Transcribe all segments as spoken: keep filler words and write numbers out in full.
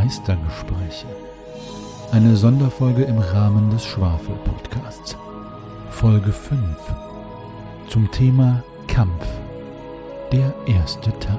Meistergespräche. Eine Sonderfolge im Rahmen des Schwafel-Podcasts. Folge fünf. Zum Thema Kampf. Der erste Teil.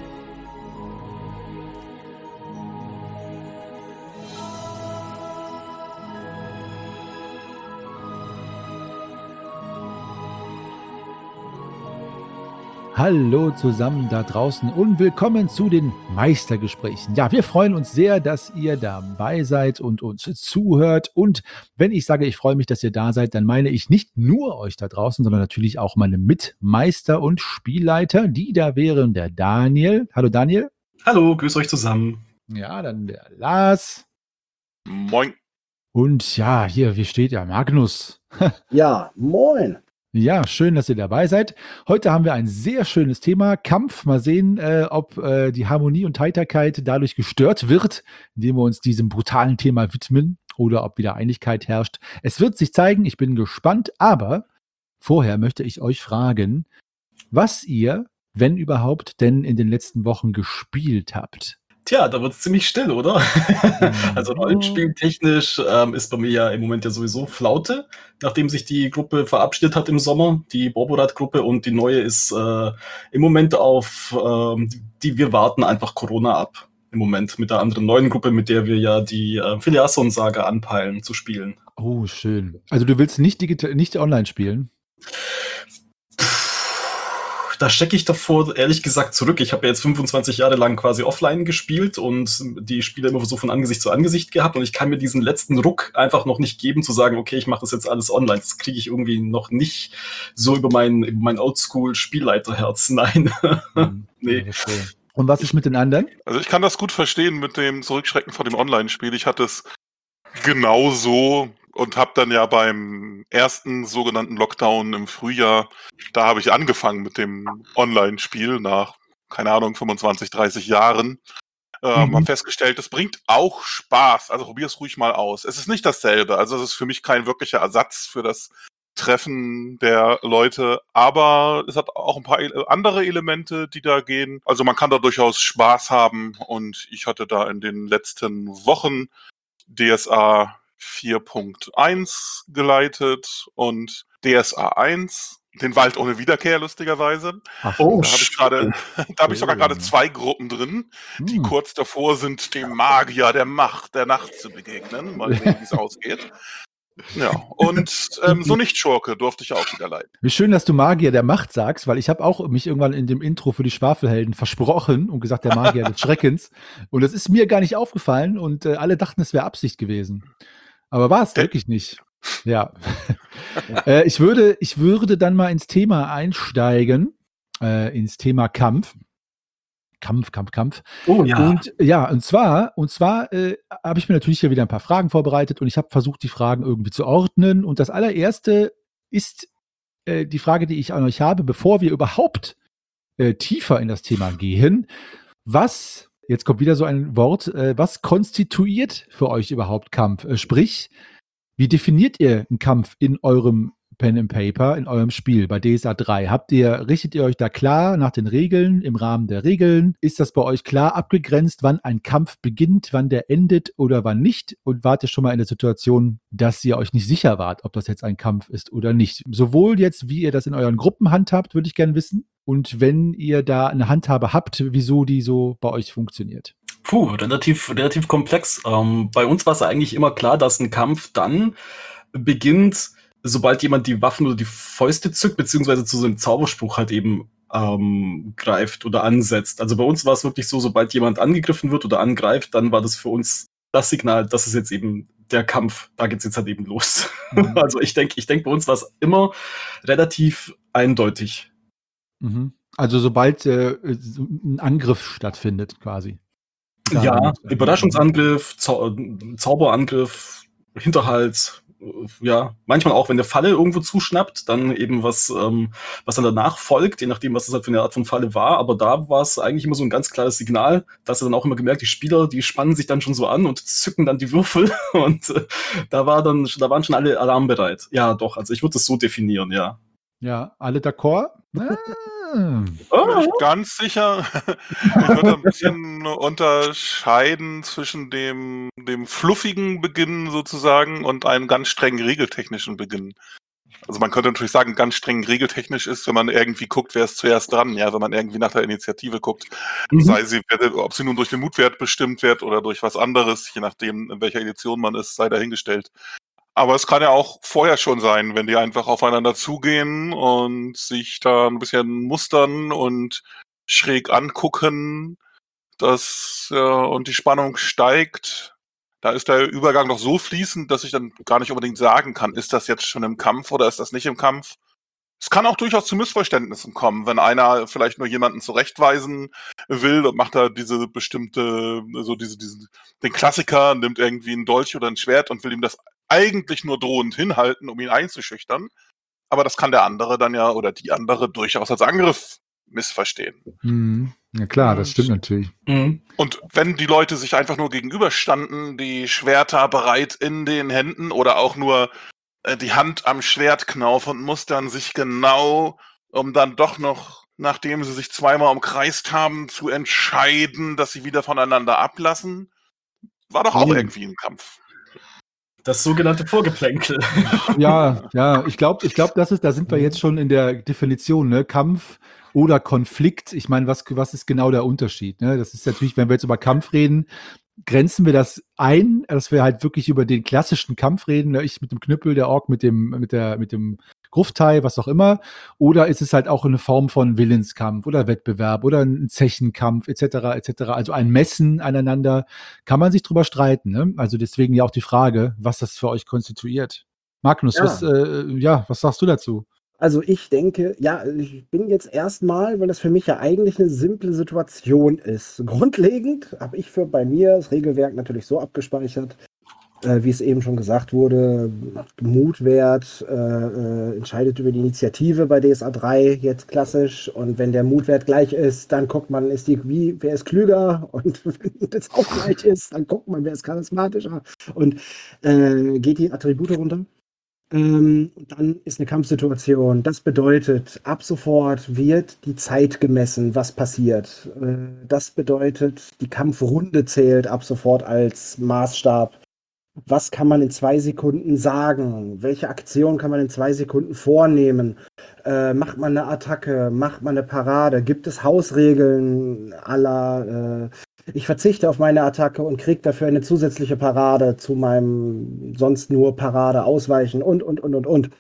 Hallo zusammen da draußen und willkommen zu den Meistergesprächen. Ja, wir freuen uns sehr, dass ihr dabei seid und uns zuhört. Und wenn ich sage, ich freue mich, dass ihr da seid, dann meine ich nicht nur euch da draußen, sondern natürlich auch meine Mitmeister und Spielleiter. Die da wären der Daniel. Hallo Daniel. Hallo, grüß euch zusammen. Ja, dann der Lars. Moin. Und ja, hier, wie steht ja Magnus? Ja, moin. Ja, schön, dass ihr dabei seid. Heute haben wir ein sehr schönes Thema, Kampf. Mal sehen, äh, ob äh, die Harmonie und Heiterkeit dadurch gestört wird, indem wir uns diesem brutalen Thema widmen oder ob wieder Einigkeit herrscht. Es wird sich zeigen, ich bin gespannt, aber vorher möchte ich euch fragen, was ihr, wenn überhaupt, denn in den letzten Wochen gespielt habt. Tja, da wird es ziemlich still, oder? Also rollenspieltechnisch ähm, ist bei mir ja im Moment ja sowieso Flaute, nachdem sich die Gruppe verabschiedet hat im Sommer, die Borborat-Gruppe, und die neue ist äh, im Moment auf, ähm, die wir warten einfach Corona ab. Im Moment mit der anderen neuen Gruppe, mit der wir ja die äh, Filiasson-Saga anpeilen zu spielen. Oh, schön. Also du willst nicht digital, nicht online spielen? Da stecke ich davor ehrlich gesagt zurück. Ich habe ja jetzt fünfundzwanzig Jahre lang quasi offline gespielt und die Spiele immer so von Angesicht zu Angesicht gehabt und ich kann mir diesen letzten Ruck einfach noch nicht geben, zu sagen, okay, ich mache das jetzt alles online. Das kriege ich irgendwie noch nicht so über mein, über mein Oldschool-Spielleiterherz. Nein. Mhm. Nee. Okay. Und was ist mit den anderen? Also ich kann das gut verstehen mit dem Zurückschrecken vor dem Online-Spiel. Ich hatte es genauso und habe dann ja beim ersten sogenannten Lockdown im Frühjahr, da habe ich angefangen mit dem Online-Spiel nach, keine Ahnung, fünfundzwanzig, dreißig Jahren. Ähm, Mhm. habe festgestellt, es bringt auch Spaß. Also probier es ruhig mal aus. Es ist nicht dasselbe. Also es ist für mich kein wirklicher Ersatz für das Treffen der Leute, aber es hat auch ein paar ele- andere Elemente, die da gehen. Also man kann da durchaus Spaß haben und ich hatte da in den letzten Wochen D S A vier Punkt eins geleitet und D S A eins, den Wald ohne Wiederkehr, lustigerweise. Ach, Oh, Da habe ich gerade, da habe ich sogar gerade zwei Gruppen drin, die hm. kurz davor sind, dem Magier der Macht der Nacht zu begegnen. Mal sehen, wie es ausgeht. Ja, und ähm, so nicht Schurke durfte ich auch wieder leiten. Wie schön, dass du Magier der Macht sagst, weil ich habe auch mich irgendwann in dem Intro für die Schwafelhelden versprochen und gesagt, der Magier des Schreckens. Und das ist mir gar nicht aufgefallen und äh, alle dachten, es wäre Absicht gewesen. Aber war es Äh. wirklich nicht. Ja. äh, ich, würde, ich würde dann mal ins Thema einsteigen, äh, ins Thema Kampf. Kampf, Kampf, Kampf. Oh ja. Und ja, und zwar, und zwar äh, habe ich mir natürlich hier wieder ein paar Fragen vorbereitet und ich habe versucht, die Fragen irgendwie zu ordnen. Und das allererste ist äh, die Frage, die ich an euch habe, bevor wir überhaupt äh, tiefer in das Thema gehen. Was, jetzt kommt wieder so ein Wort, äh, was konstituiert für euch überhaupt Kampf? Äh, sprich, wie definiert ihr einen Kampf in eurem Pen and Paper, in eurem Spiel bei D S A drei? Habt ihr, richtet ihr euch da klar nach den Regeln, im Rahmen der Regeln? Ist das bei euch klar abgegrenzt, wann ein Kampf beginnt, wann der endet oder wann nicht? Und wart ihr schon mal in der Situation, dass ihr euch nicht sicher wart, ob das jetzt ein Kampf ist oder nicht? Sowohl jetzt, wie ihr das in euren Gruppen handhabt, würde ich gerne wissen. Und wenn ihr da eine Handhabe habt, wieso die so bei euch funktioniert. Puh, relativ, relativ komplex. Ähm, bei uns war es eigentlich immer klar, dass ein Kampf dann beginnt, sobald jemand die Waffen oder die Fäuste zückt, beziehungsweise zu so einem Zauberspruch halt eben ähm, greift oder ansetzt. Also bei uns war es wirklich so, sobald jemand angegriffen wird oder angreift, dann war das für uns das Signal, das ist jetzt eben der Kampf, da geht's jetzt halt eben los. Mhm. Also ich denke, ich denke, bei uns war es immer relativ eindeutig. Mhm. Also sobald äh, so ein Angriff stattfindet, quasi. Da Ja, damit, äh, Überraschungsangriff, Zau Zauberangriff, Hinterhalt, äh, ja, manchmal auch, wenn der Falle irgendwo zuschnappt, dann eben was, ähm, was dann danach folgt, je nachdem, was das halt für eine Art von Falle war. Aber da war es eigentlich immer so ein ganz klares Signal, dass er dann auch immer gemerkt, die Spieler, die spannen sich dann schon so an und zücken dann die Würfel und äh, da war dann, da waren schon alle alarmbereit. Ja, doch, also ich würde das so definieren, ja. Ja, alle d'accord Ah. Bin ich ganz sicher. Ich würde ein bisschen unterscheiden zwischen dem, dem fluffigen Beginn sozusagen und einem ganz strengen regeltechnischen Beginn. Also man könnte natürlich sagen, ganz streng regeltechnisch ist, wenn man irgendwie guckt, wer ist zuerst dran, ja, wenn man irgendwie nach der Initiative guckt, Mhm. sei sie, ob sie nun durch den Mutwert bestimmt wird oder durch was anderes, je nachdem, in welcher Edition man ist, sei dahingestellt. Aber es kann ja auch vorher schon sein, wenn die einfach aufeinander zugehen und sich da ein bisschen mustern und schräg angucken, dass, äh, und die Spannung steigt. Da ist der Übergang noch so fließend, dass ich dann gar nicht unbedingt sagen kann, ist das jetzt schon im Kampf oder ist das nicht im Kampf? Es kann auch durchaus zu Missverständnissen kommen, wenn einer vielleicht nur jemanden zurechtweisen will und macht da diese bestimmte, so diese, diesen, den Klassiker, nimmt irgendwie ein Dolch oder ein Schwert und will ihm das eigentlich nur drohend hinhalten, um ihn einzuschüchtern. Aber das kann der andere dann ja oder die andere durchaus als Angriff missverstehen. Mhm. Ja klar, das Und- stimmt natürlich. Mhm. Und wenn die Leute sich einfach nur gegenüberstanden, die Schwerter bereit in den Händen oder auch nur äh, die Hand am Schwertknauf und mustern sich genau, um dann doch noch, nachdem sie sich zweimal umkreist haben, zu entscheiden, dass sie wieder voneinander ablassen, war doch auch Mhm. irgendwie ein Kampf. Das sogenannte Vorgeplänkel. Ja, ja, ich glaube, ich glaub, das ist, da sind wir jetzt schon in der Definition, ne? Kampf oder Konflikt. Ich meine, was, was ist genau der Unterschied? Ne? Das ist natürlich, wenn wir jetzt über Kampf reden, grenzen wir das ein, dass wir halt wirklich über den klassischen Kampf reden, ne? Ich mit dem Knüppel, der Ork mit dem, mit der, mit dem Gruftei, was auch immer, oder ist es halt auch eine Form von Willenskampf oder Wettbewerb oder ein Zechenkampf et cetera et cetera. Also ein Messen aneinander, kann man sich drüber streiten. Ne? Also deswegen ja auch die Frage, was das für euch konstituiert. Magnus, Ja. was, äh, ja, was sagst du dazu? Also ich denke, ja, ich bin jetzt erstmal, weil das für mich ja eigentlich eine simple Situation ist. Grundlegend habe ich für bei mir das Regelwerk natürlich so abgespeichert, äh, wie es eben schon gesagt wurde, Mutwert äh, äh, entscheidet über die Initiative bei D S A drei jetzt klassisch, und wenn der Mutwert gleich ist, dann guckt man, ist die, wie, wer ist klüger, und wenn das auch gleich ist, dann guckt man, wer ist charismatischer, und äh, geht die Attribute runter. Ähm, dann ist eine Kampfsituation. Das bedeutet, ab sofort wird die Zeit gemessen, was passiert. Äh, das bedeutet, die Kampfrunde zählt ab sofort als Maßstab. Was kann man in zwei Sekunden sagen? Welche Aktion kann man in zwei Sekunden vornehmen? Äh, macht man eine Attacke? Macht man eine Parade? Gibt es Hausregeln à la, äh, ich verzichte auf meine Attacke und kriege dafür eine zusätzliche Parade zu meinem sonst nur Parade ausweichen und, und, und, und, und.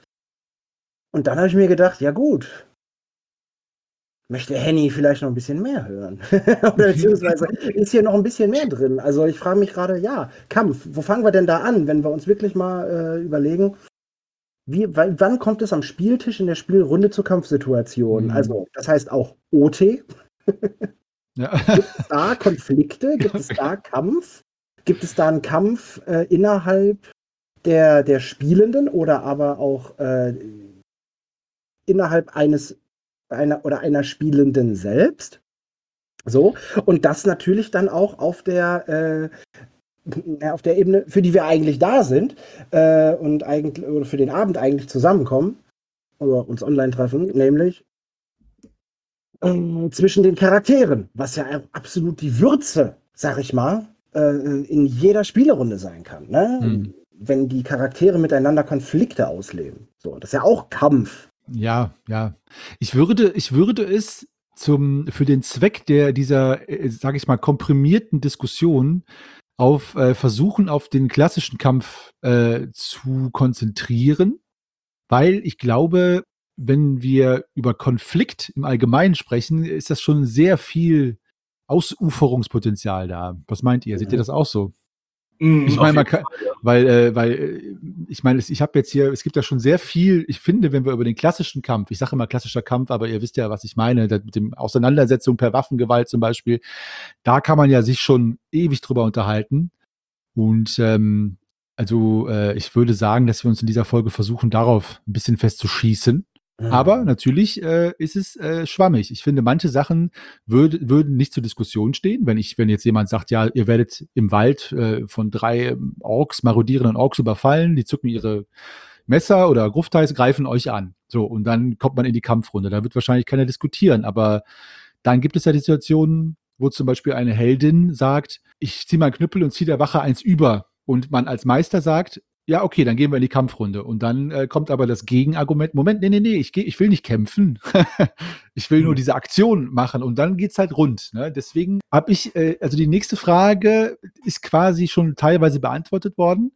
Und dann habe ich mir gedacht, ja gut, möchte Henny vielleicht noch ein bisschen mehr hören? Oder beziehungsweise ist hier noch ein bisschen mehr drin? Also ich frage mich gerade, ja, Kampf, wo fangen wir denn da an, wenn wir uns wirklich mal äh, überlegen, wie, wann, wann kommt es am Spieltisch in der Spielrunde zur Kampfsituation? Mhm. Also das heißt auch O T. Ja. Gibt es da Konflikte? Gibt es da Kampf? Gibt es da einen Kampf äh, innerhalb der, der Spielenden oder aber auch äh, innerhalb eines einer oder einer Spielenden selbst? So, und das natürlich dann auch auf der äh, auf der Ebene, für die wir eigentlich da sind äh, und eigentlich oder für den Abend eigentlich zusammenkommen oder uns online treffen, nämlich äh, zwischen den Charakteren, was ja absolut die Würze, sag ich mal, äh, in jeder Spielerunde sein kann. Ne? Hm. Wenn die Charaktere miteinander Konflikte ausleben. So, das ist ja auch Kampf. Ja, ja. Ich würde, ich würde es zum, für den Zweck der, dieser, äh, sage ich mal, komprimierten Diskussion auf äh, versuchen, auf den klassischen Kampf äh, zu konzentrieren, weil ich glaube, wenn wir über Konflikt im Allgemeinen sprechen, ist das schon sehr viel Ausuferungspotenzial da. Was meint ihr? Seht ihr das auch so? Mhm, Ich auf meine, man jeden kann, Fall, ja. weil, äh, weil, äh, ich meine, ich habe jetzt hier, es gibt ja schon sehr viel, ich finde, wenn wir über den klassischen Kampf, ich sage immer klassischer Kampf, aber ihr wisst ja, was ich meine, das mit dem Auseinandersetzung per Waffengewalt zum Beispiel, da kann man ja sich schon ewig drüber unterhalten. Und ähm, also äh, ich würde sagen, dass wir uns in dieser Folge versuchen, darauf ein bisschen festzuschießen. Aber natürlich äh, ist es äh, schwammig. Ich finde, manche Sachen würd, würden nicht zur Diskussion stehen. Wenn ich, wenn jetzt jemand sagt, ja, ihr werdet im Wald äh, von drei ähm, Orks, marodierenden Orks überfallen, die zücken ihre, Messer oder Grufteis greifen euch an. So, und dann kommt man in die Kampfrunde. Da wird wahrscheinlich keiner diskutieren, aber dann gibt es ja die Situationen, wo zum Beispiel eine Heldin sagt, ich ziehe meinen Knüppel und ziehe der Wache eins über. Und man als Meister sagt, ja, okay, dann gehen wir in die Kampfrunde. Und dann äh, kommt aber das Gegenargument, Moment, nee, nee, nee, ich, geh, ich will nicht kämpfen. Ich will nur diese Aktion machen. Und dann geht's halt rund. Ne? Deswegen habe ich, äh, also die nächste Frage ist quasi schon teilweise beantwortet worden.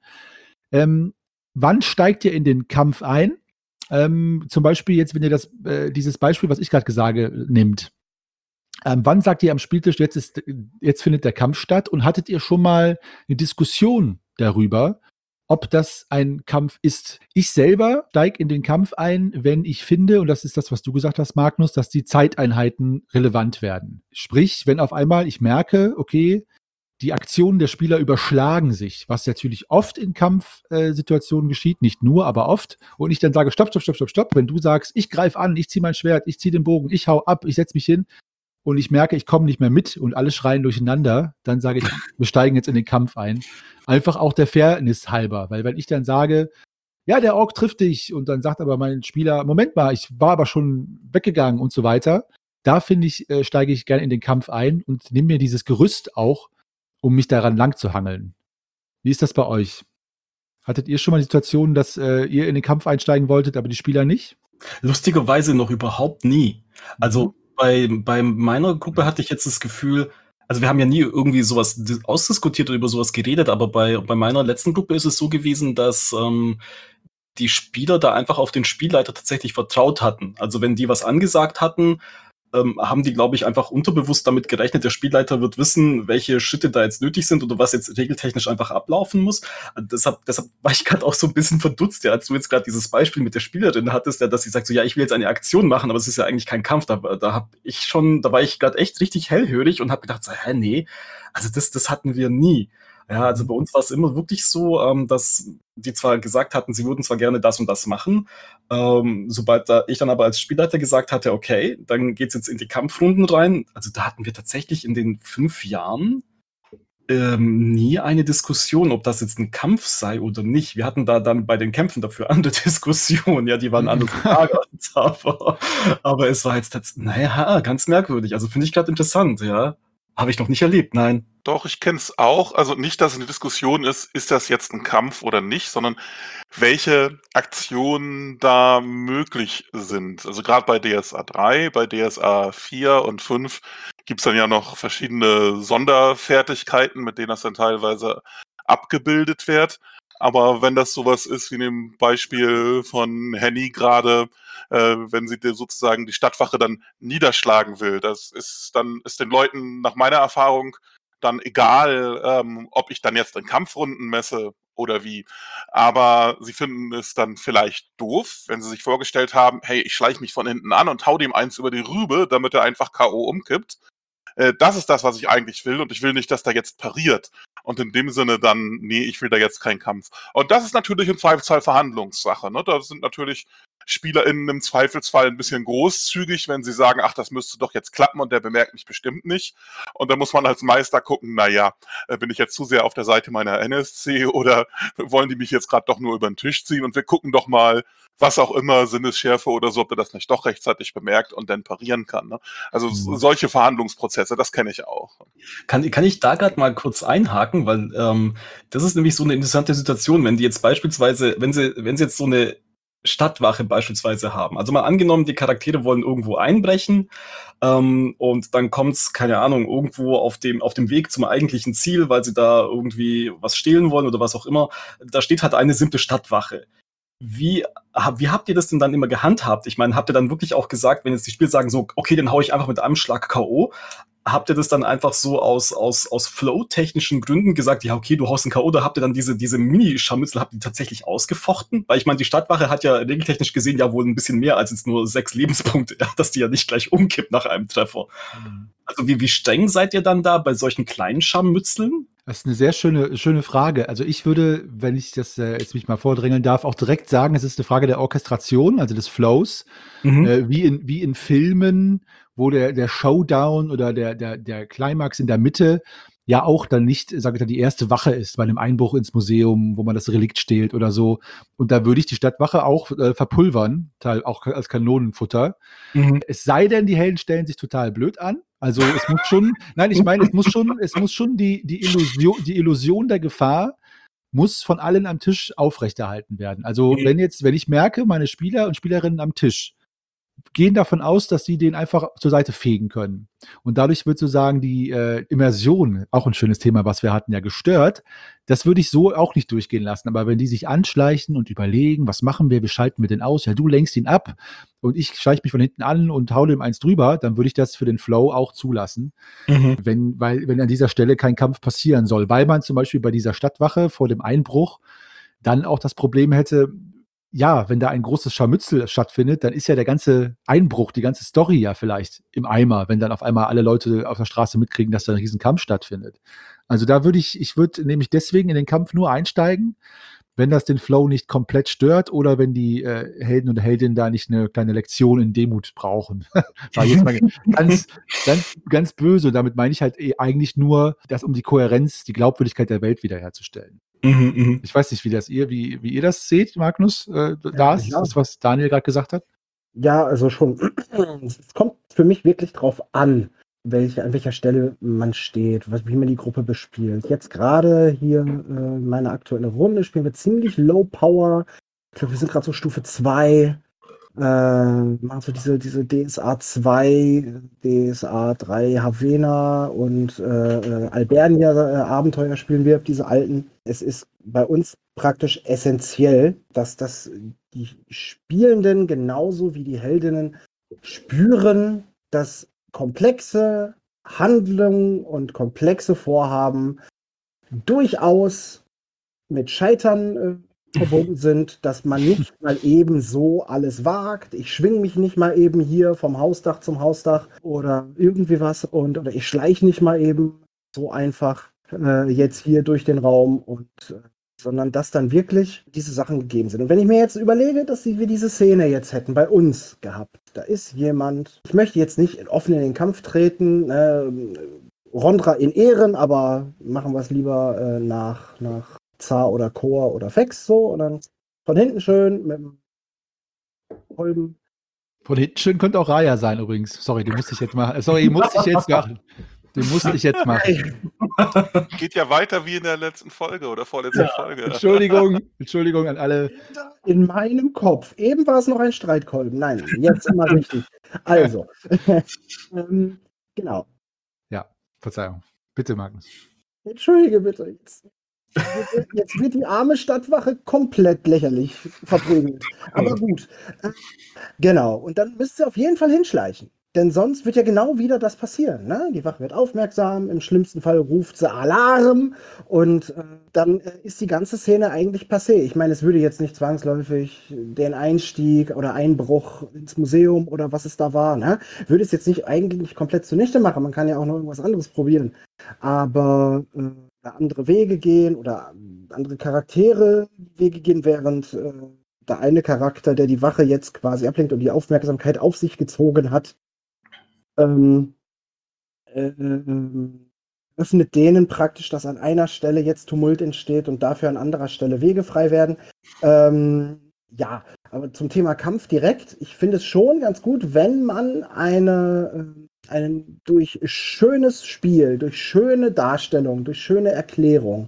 Ähm, wann steigt ihr in den Kampf ein? Ähm, zum Beispiel jetzt, wenn ihr das, äh, dieses Beispiel, was ich gerade sage, nimmt. Ähm, wann sagt ihr am Spieltisch, jetzt, ist, jetzt findet der Kampf statt? Und hattet ihr schon mal eine Diskussion darüber, ob das ein Kampf ist? Ich selber steige in den Kampf ein, wenn ich finde, und das ist das, was du gesagt hast, Magnus, dass die Zeiteinheiten relevant werden. Sprich, wenn auf einmal ich merke, okay, die Aktionen der Spieler überschlagen sich, was natürlich oft in Kampfsituationen äh, geschieht, nicht nur, aber oft. Und ich dann sage, stopp, stopp, stopp, stopp, stopp. Wenn du sagst, ich greife an, ich ziehe mein Schwert, ich ziehe den Bogen, ich hau ab, ich setze mich hin und ich merke, ich komme nicht mehr mit und alle schreien durcheinander, dann sage ich, wir steigen jetzt in den Kampf ein. Einfach auch der Fairness halber, weil wenn ich dann sage, ja, der Ork trifft dich und dann sagt aber mein Spieler, Moment mal, ich war aber schon weggegangen und so weiter, da finde ich, äh, steige ich gerne in den Kampf ein und nehme mir dieses Gerüst auch, um mich daran lang zu hangeln. Wie ist das bei euch? Hattet ihr schon mal die Situation, dass äh, ihr in den Kampf einsteigen wolltet, aber die Spieler nicht? Lustigerweise noch überhaupt nie. Also mhm. bei, bei meiner Gruppe hatte ich jetzt das Gefühl, also wir haben ja nie irgendwie sowas ausdiskutiert oder über sowas geredet, aber bei, bei meiner letzten Gruppe ist es so gewesen, dass ähm, die Spieler da einfach auf den Spielleiter tatsächlich vertraut hatten. Also wenn die was angesagt hatten, ähm, haben die, glaube ich, einfach unterbewusst damit gerechnet, der Spielleiter wird wissen, welche Schritte da jetzt nötig sind oder was jetzt regeltechnisch einfach ablaufen muss. Deshalb, deshalb war ich gerade auch so ein bisschen verdutzt, ja, als du jetzt gerade dieses Beispiel mit der Spielerin hattest, ja, dass sie sagt so, ja, ich will jetzt eine Aktion machen, aber es ist ja eigentlich kein Kampf. Da, da hab ich schon, da war ich gerade echt richtig hellhörig und habe gedacht, so, hä, nee, also das, das hatten wir nie. Ja, also bei uns war es immer wirklich so, ähm, dass die zwar gesagt hatten, sie würden zwar gerne das und das machen, ähm, sobald da ich dann aber als Spielleiter gesagt hatte, okay, dann geht's jetzt in die Kampfrunden rein. Also da hatten wir tatsächlich in den fünf Jahren ähm, nie eine Diskussion, ob das jetzt ein Kampf sei oder nicht. Wir hatten da dann bei den Kämpfen dafür andere Diskussionen, ja, die waren anders gelagert, aber, aber es war jetzt tatsächlich, naja, ganz merkwürdig. Also finde ich gerade interessant, ja. Habe ich noch nicht erlebt, nein. Doch, ich kenne es auch. Also nicht, dass es eine Diskussion ist, ist das jetzt ein Kampf oder nicht, sondern welche Aktionen da möglich sind. Also gerade bei D S A drei, bei D S A vier und fünf gibt es dann ja noch verschiedene Sonderfertigkeiten, mit denen das dann teilweise abgebildet wird. Aber wenn das sowas ist wie in dem Beispiel von Henny gerade, äh, wenn sie dir sozusagen die Stadtwache dann niederschlagen will, das ist dann ist den Leuten nach meiner Erfahrung dann egal, ähm, ob ich dann jetzt in Kampfrunden messe oder wie. Aber sie finden es dann vielleicht doof, wenn sie sich vorgestellt haben, hey, ich schleiche mich von hinten an und hau dem eins über die Rübe, damit er einfach K O umkippt. Äh, das ist das, was ich eigentlich will und ich will nicht, dass der jetzt pariert. Und in dem Sinne dann, nee, ich will da jetzt keinen Kampf. Und das ist natürlich im Zweifelsfall Verhandlungssache. Ne? Da sind natürlich SpielerInnen im Zweifelsfall ein bisschen großzügig, wenn sie sagen, ach, das müsste doch jetzt klappen und der bemerkt mich bestimmt nicht. Und da muss man als Meister gucken, naja, bin ich jetzt zu sehr auf der Seite meiner N S C oder wollen die mich jetzt gerade doch nur über den Tisch ziehen und wir gucken doch mal, was auch immer, Sinnesschärfe oder so, ob er das nicht doch rechtzeitig bemerkt und dann parieren kann. Ne? Also mhm. solche Verhandlungsprozesse, das kenne ich auch. Kann, kann ich da gerade mal kurz einhaken, weil ähm, das ist nämlich so eine interessante Situation, wenn die jetzt beispielsweise, wenn sie, wenn sie jetzt so eine Stadtwache beispielsweise haben. Also mal angenommen, die Charaktere wollen irgendwo einbrechen ähm, und dann kommt's, keine Ahnung, irgendwo auf dem, auf dem Weg zum eigentlichen Ziel, weil sie da irgendwie was stehlen wollen oder was auch immer. Da steht halt eine simple Stadtwache. Wie, wie habt ihr das denn dann immer gehandhabt? Ich meine, habt ihr dann wirklich auch gesagt, wenn jetzt die Spieler sagen so, okay, dann hau ich einfach mit einem Schlag K O, habt ihr das dann einfach so aus, aus, aus flow-technischen Gründen gesagt, ja, okay, du haust einen K O, oder habt ihr dann diese, diese Mini-Scharmützel, habt ihr tatsächlich ausgefochten? Weil ich meine, die Stadtwache hat ja regeltechnisch gesehen ja wohl ein bisschen mehr als jetzt nur sechs Lebenspunkte, ja, dass die ja nicht gleich umkippt nach einem Treffer. Mhm. Also wie, wie streng seid ihr dann da bei solchen kleinen Scharmützeln? Das ist eine sehr schöne, schöne Frage. Also ich würde, wenn ich das äh, jetzt mich mal vordrängeln darf, auch direkt sagen, es ist eine Frage der Orchestration, also des Flows, mhm. äh, wie in, wie in Filmen, wo der, der Showdown oder der, der, der Climax in der Mitte ja auch dann nicht, sage ich mal, die erste Wache ist bei einem Einbruch ins Museum, wo man das Relikt stehlt oder so. Und da würde ich die Stadtwache auch äh, verpulvern, teil, auch als Kanonenfutter. Mhm. Es sei denn, die Helden stellen sich total blöd an. Also es muss schon, nein, ich meine, es muss schon, es muss schon die, die Illusion, die Illusion der Gefahr muss von allen am Tisch aufrechterhalten werden. Also Mhm. wenn jetzt, wenn ich merke, meine Spieler und Spielerinnen am Tisch gehen davon aus, dass sie den einfach zur Seite fegen können. Und dadurch wird sozusagen die äh, Immersion, auch ein schönes Thema, was wir hatten, ja gestört. Das würde ich so auch nicht durchgehen lassen. Aber wenn die sich anschleichen und überlegen, was machen wir, wir schalten mit den aus, ja, du lenkst ihn ab und ich schleiche mich von hinten an und hau dem eins drüber, dann würde ich das für den Flow auch zulassen. Mhm. Wenn, weil, wenn an dieser Stelle kein Kampf passieren soll. Weil man zum Beispiel bei dieser Stadtwache vor dem Einbruch dann auch das Problem hätte, ja, wenn da ein großes Scharmützel stattfindet, dann ist ja der ganze Einbruch, die ganze Story ja vielleicht im Eimer, wenn dann auf einmal alle Leute auf der Straße mitkriegen, dass da ein Riesenkampf stattfindet. Also da würde ich, ich würde nämlich deswegen in den Kampf nur einsteigen, wenn das den Flow nicht komplett stört oder wenn die äh, Helden und Heldinnen da nicht eine kleine Lektion in Demut brauchen. Sag ich jetzt mal ganz, ganz, ganz böse. Damit meine ich halt eh eigentlich nur, das um die Kohärenz, die Glaubwürdigkeit der Welt wiederherzustellen. Mhm, mhm. Ich weiß nicht, wie das ihr, wie, wie ihr das seht, Magnus, äh, Ja, Lars, ja. das, was Daniel gerade gesagt hat. Ja, also schon. Es kommt für mich wirklich drauf an, welche, an welcher Stelle man steht, was, wie man die Gruppe bespielt. Jetzt gerade hier äh, meine aktuelle Runde spielen wir ziemlich Low Power. Ich glaube, wir sind gerade so Stufe zwei. Äh, machen so diese, diese D S A zwei, D S A drei Havena und äh, äh, Albernia äh, Abenteuer spielen wir, diese alten. Es ist bei uns praktisch essentiell, dass das die Spielenden genauso wie die Heldinnen spüren, dass komplexe Handlungen und komplexe Vorhaben durchaus mit Scheitern äh, verbunden sind, dass man nicht mal eben so alles wagt. Ich schwinge mich nicht mal eben hier vom Hausdach zum Hausdach oder irgendwie was und oder ich schleiche nicht mal eben so einfach äh, jetzt hier durch den Raum und äh, sondern dass dann wirklich diese Sachen gegeben sind. Und wenn ich mir jetzt überlege, dass wir diese Szene jetzt hätten bei uns gehabt, da ist jemand, ich möchte jetzt nicht offen in den Kampf treten, äh, Rondra in Ehren, aber machen wir es lieber äh, nach, nach Zar oder Chor oder Fex so und dann von hinten schön mit dem Kolben. Von hinten schön könnte auch Raya sein übrigens. Sorry, den musste ich jetzt machen. Sorry, den musste ich jetzt machen. Den musste ich jetzt machen. Geht ja weiter wie in der letzten Folge oder vorletzten Folge. Entschuldigung, Entschuldigung an alle. In meinem Kopf. Eben war es noch ein Streitkolben. Nein, jetzt immer richtig. Also, ähm, genau. Ja, Verzeihung. Bitte, Magnus. Entschuldige bitte. Jetzt, jetzt wird die arme Stadtwache komplett lächerlich verprügelt. Aber gut. Äh, Genau. Und dann müsst ihr auf jeden Fall hinschleichen. Denn sonst wird ja genau wieder das passieren. Ne? Die Wache wird aufmerksam, im schlimmsten Fall ruft sie Alarm und äh, dann äh, ist die ganze Szene eigentlich passé. Ich meine, es würde jetzt nicht zwangsläufig den Einstieg oder Einbruch ins Museum oder was es da war, ne? Würde es jetzt nicht eigentlich nicht komplett zunichte machen. Man kann ja auch noch irgendwas anderes probieren. Aber äh, andere Wege gehen oder andere Charaktere Wege gehen, während äh, der eine Charakter, der die Wache jetzt quasi ablenkt und die Aufmerksamkeit auf sich gezogen hat, ähm, äh, äh, öffnet denen praktisch, dass an einer Stelle jetzt Tumult entsteht und dafür an anderer Stelle Wege frei werden. Ähm, ja, aber zum Thema Kampf direkt, ich finde es schon ganz gut, wenn man eine, äh, einen durch schönes Spiel, durch schöne Darstellung, durch schöne Erklärung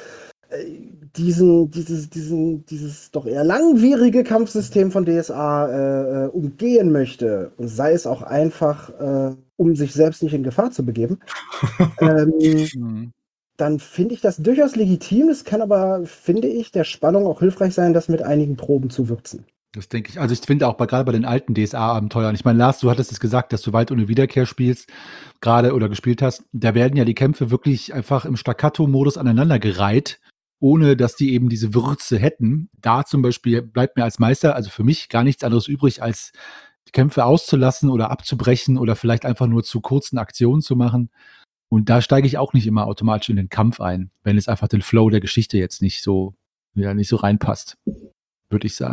diesen, dieses, diesen, dieses doch eher langwierige Kampfsystem von D S A äh, umgehen möchte, und sei es auch einfach, äh, um sich selbst nicht in Gefahr zu begeben, ähm, Mhm. dann finde ich das durchaus legitim. Es kann aber, finde ich, der Spannung auch hilfreich sein, das mit einigen Proben zu würzen. Das denke ich. Also ich finde auch bei, gerade bei den alten D S A-Abenteuern, ich meine, Lars, du hattest es gesagt, dass du Wald ohne Wiederkehr spielst, gerade oder gespielt hast, da werden ja die Kämpfe wirklich einfach im Staccato-Modus aneinandergereiht, ohne dass die eben diese Würze hätten. Da zum Beispiel bleibt mir als Meister, also für mich gar nichts anderes übrig, als die Kämpfe auszulassen oder abzubrechen oder vielleicht einfach nur zu kurzen Aktionen zu machen. Und da steige ich auch nicht immer automatisch in den Kampf ein, wenn es einfach den Flow der Geschichte jetzt nicht so, ja, nicht so reinpasst, würde ich sagen.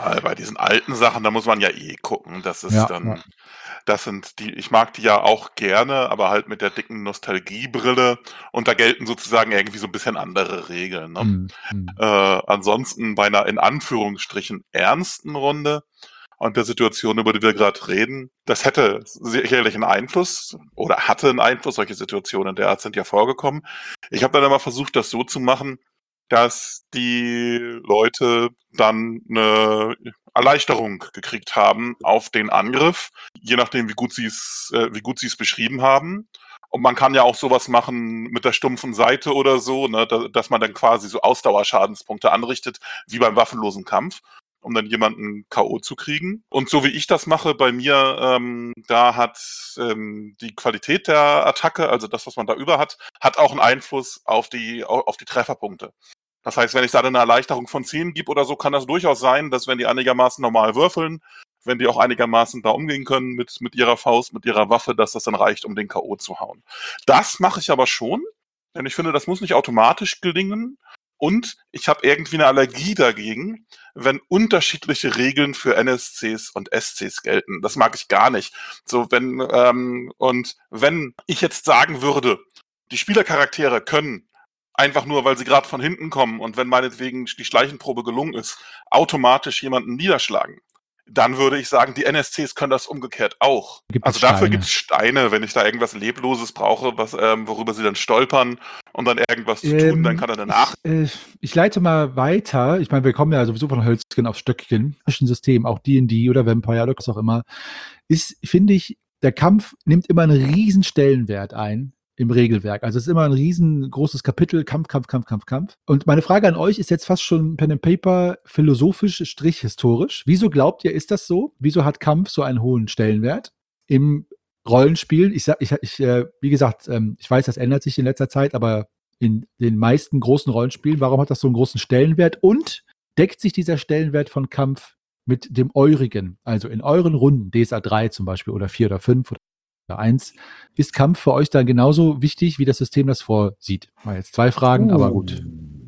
Äh, bei diesen alten Sachen, da muss man ja eh gucken. Das ist Ja, dann, ja. das sind die, ich mag die ja auch gerne, aber halt mit der dicken Nostalgiebrille. Und da gelten sozusagen irgendwie so ein bisschen andere Regeln. Ne? Mhm. Mhm. Äh, ansonsten bei einer in Anführungsstrichen ernsten Runde und der Situation, über die wir gerade reden, das hätte sicherlich einen Einfluss oder hatte einen Einfluss. Solche Situationen der Art sind ja vorgekommen. Ich habe dann immer versucht, das so zu machen, dass die Leute dann eine Erleichterung gekriegt haben auf den Angriff, je nachdem, wie gut sie es, äh, wie gut sie es beschrieben haben. Und man kann ja auch sowas machen mit der stumpfen Seite oder so, ne, da, dass man dann quasi so Ausdauerschadenspunkte anrichtet, wie beim waffenlosen Kampf, um dann jemanden K O zu kriegen. Und so wie ich das mache bei mir, ähm, da hat ähm, die Qualität der Attacke, also das, was man da über hat, hat auch einen Einfluss auf die, auf die Trefferpunkte. Das heißt, wenn ich da eine Erleichterung von zehn gebe oder so, kann das durchaus sein, dass wenn die einigermaßen normal würfeln, wenn die auch einigermaßen da umgehen können mit, mit ihrer Faust, mit ihrer Waffe, dass das dann reicht, um den K O zu hauen. Das mache ich aber schon, denn ich finde, das muss nicht automatisch gelingen. Und ich habe irgendwie eine Allergie dagegen, wenn unterschiedliche Regeln für N S Cs und S Cs gelten. Das mag ich gar nicht. So, wenn, ähm, und wenn ich jetzt sagen würde, die Spielercharaktere können einfach nur, weil sie gerade von hinten kommen und wenn meinetwegen die Schleichenprobe gelungen ist, automatisch jemanden niederschlagen, dann würde ich sagen, die N S Cs können das umgekehrt auch. Gibt Also es dafür Steine? gibt es Steine, wenn ich da irgendwas Lebloses brauche, was, ähm, worüber sie dann stolpern, um dann irgendwas zu tun, dann Ähm, kann er danach. ich, äh, ich leite mal weiter. Ich meine, wir kommen ja sowieso von Hölzchen auf Stöckchen. Zwischen System, auch D und D oder Vampire oder was auch immer, ist, finde ich, der Kampf nimmt immer einen riesen Stellenwert ein im Regelwerk. Also es ist immer ein riesengroßes Kapitel, Kampf, Kampf, Kampf, Kampf, Kampf. Und meine Frage an euch ist jetzt fast schon Pen and Paper philosophisch, strich historisch. Wieso glaubt ihr, ist das so? Wieso hat Kampf so einen hohen Stellenwert im Rollenspiel? Ich sag, ich, ich äh, wie gesagt, ähm, ich weiß, das ändert sich in letzter Zeit, aber in den meisten großen Rollenspielen, warum hat das so einen großen Stellenwert? Und deckt sich dieser Stellenwert von Kampf mit dem eurigen? Also in euren Runden, D S A drei zum Beispiel oder vier oder fünf oder eins, ist Kampf für euch dann genauso wichtig, wie das System das vorsieht? Mal jetzt zwei Fragen, aber gut.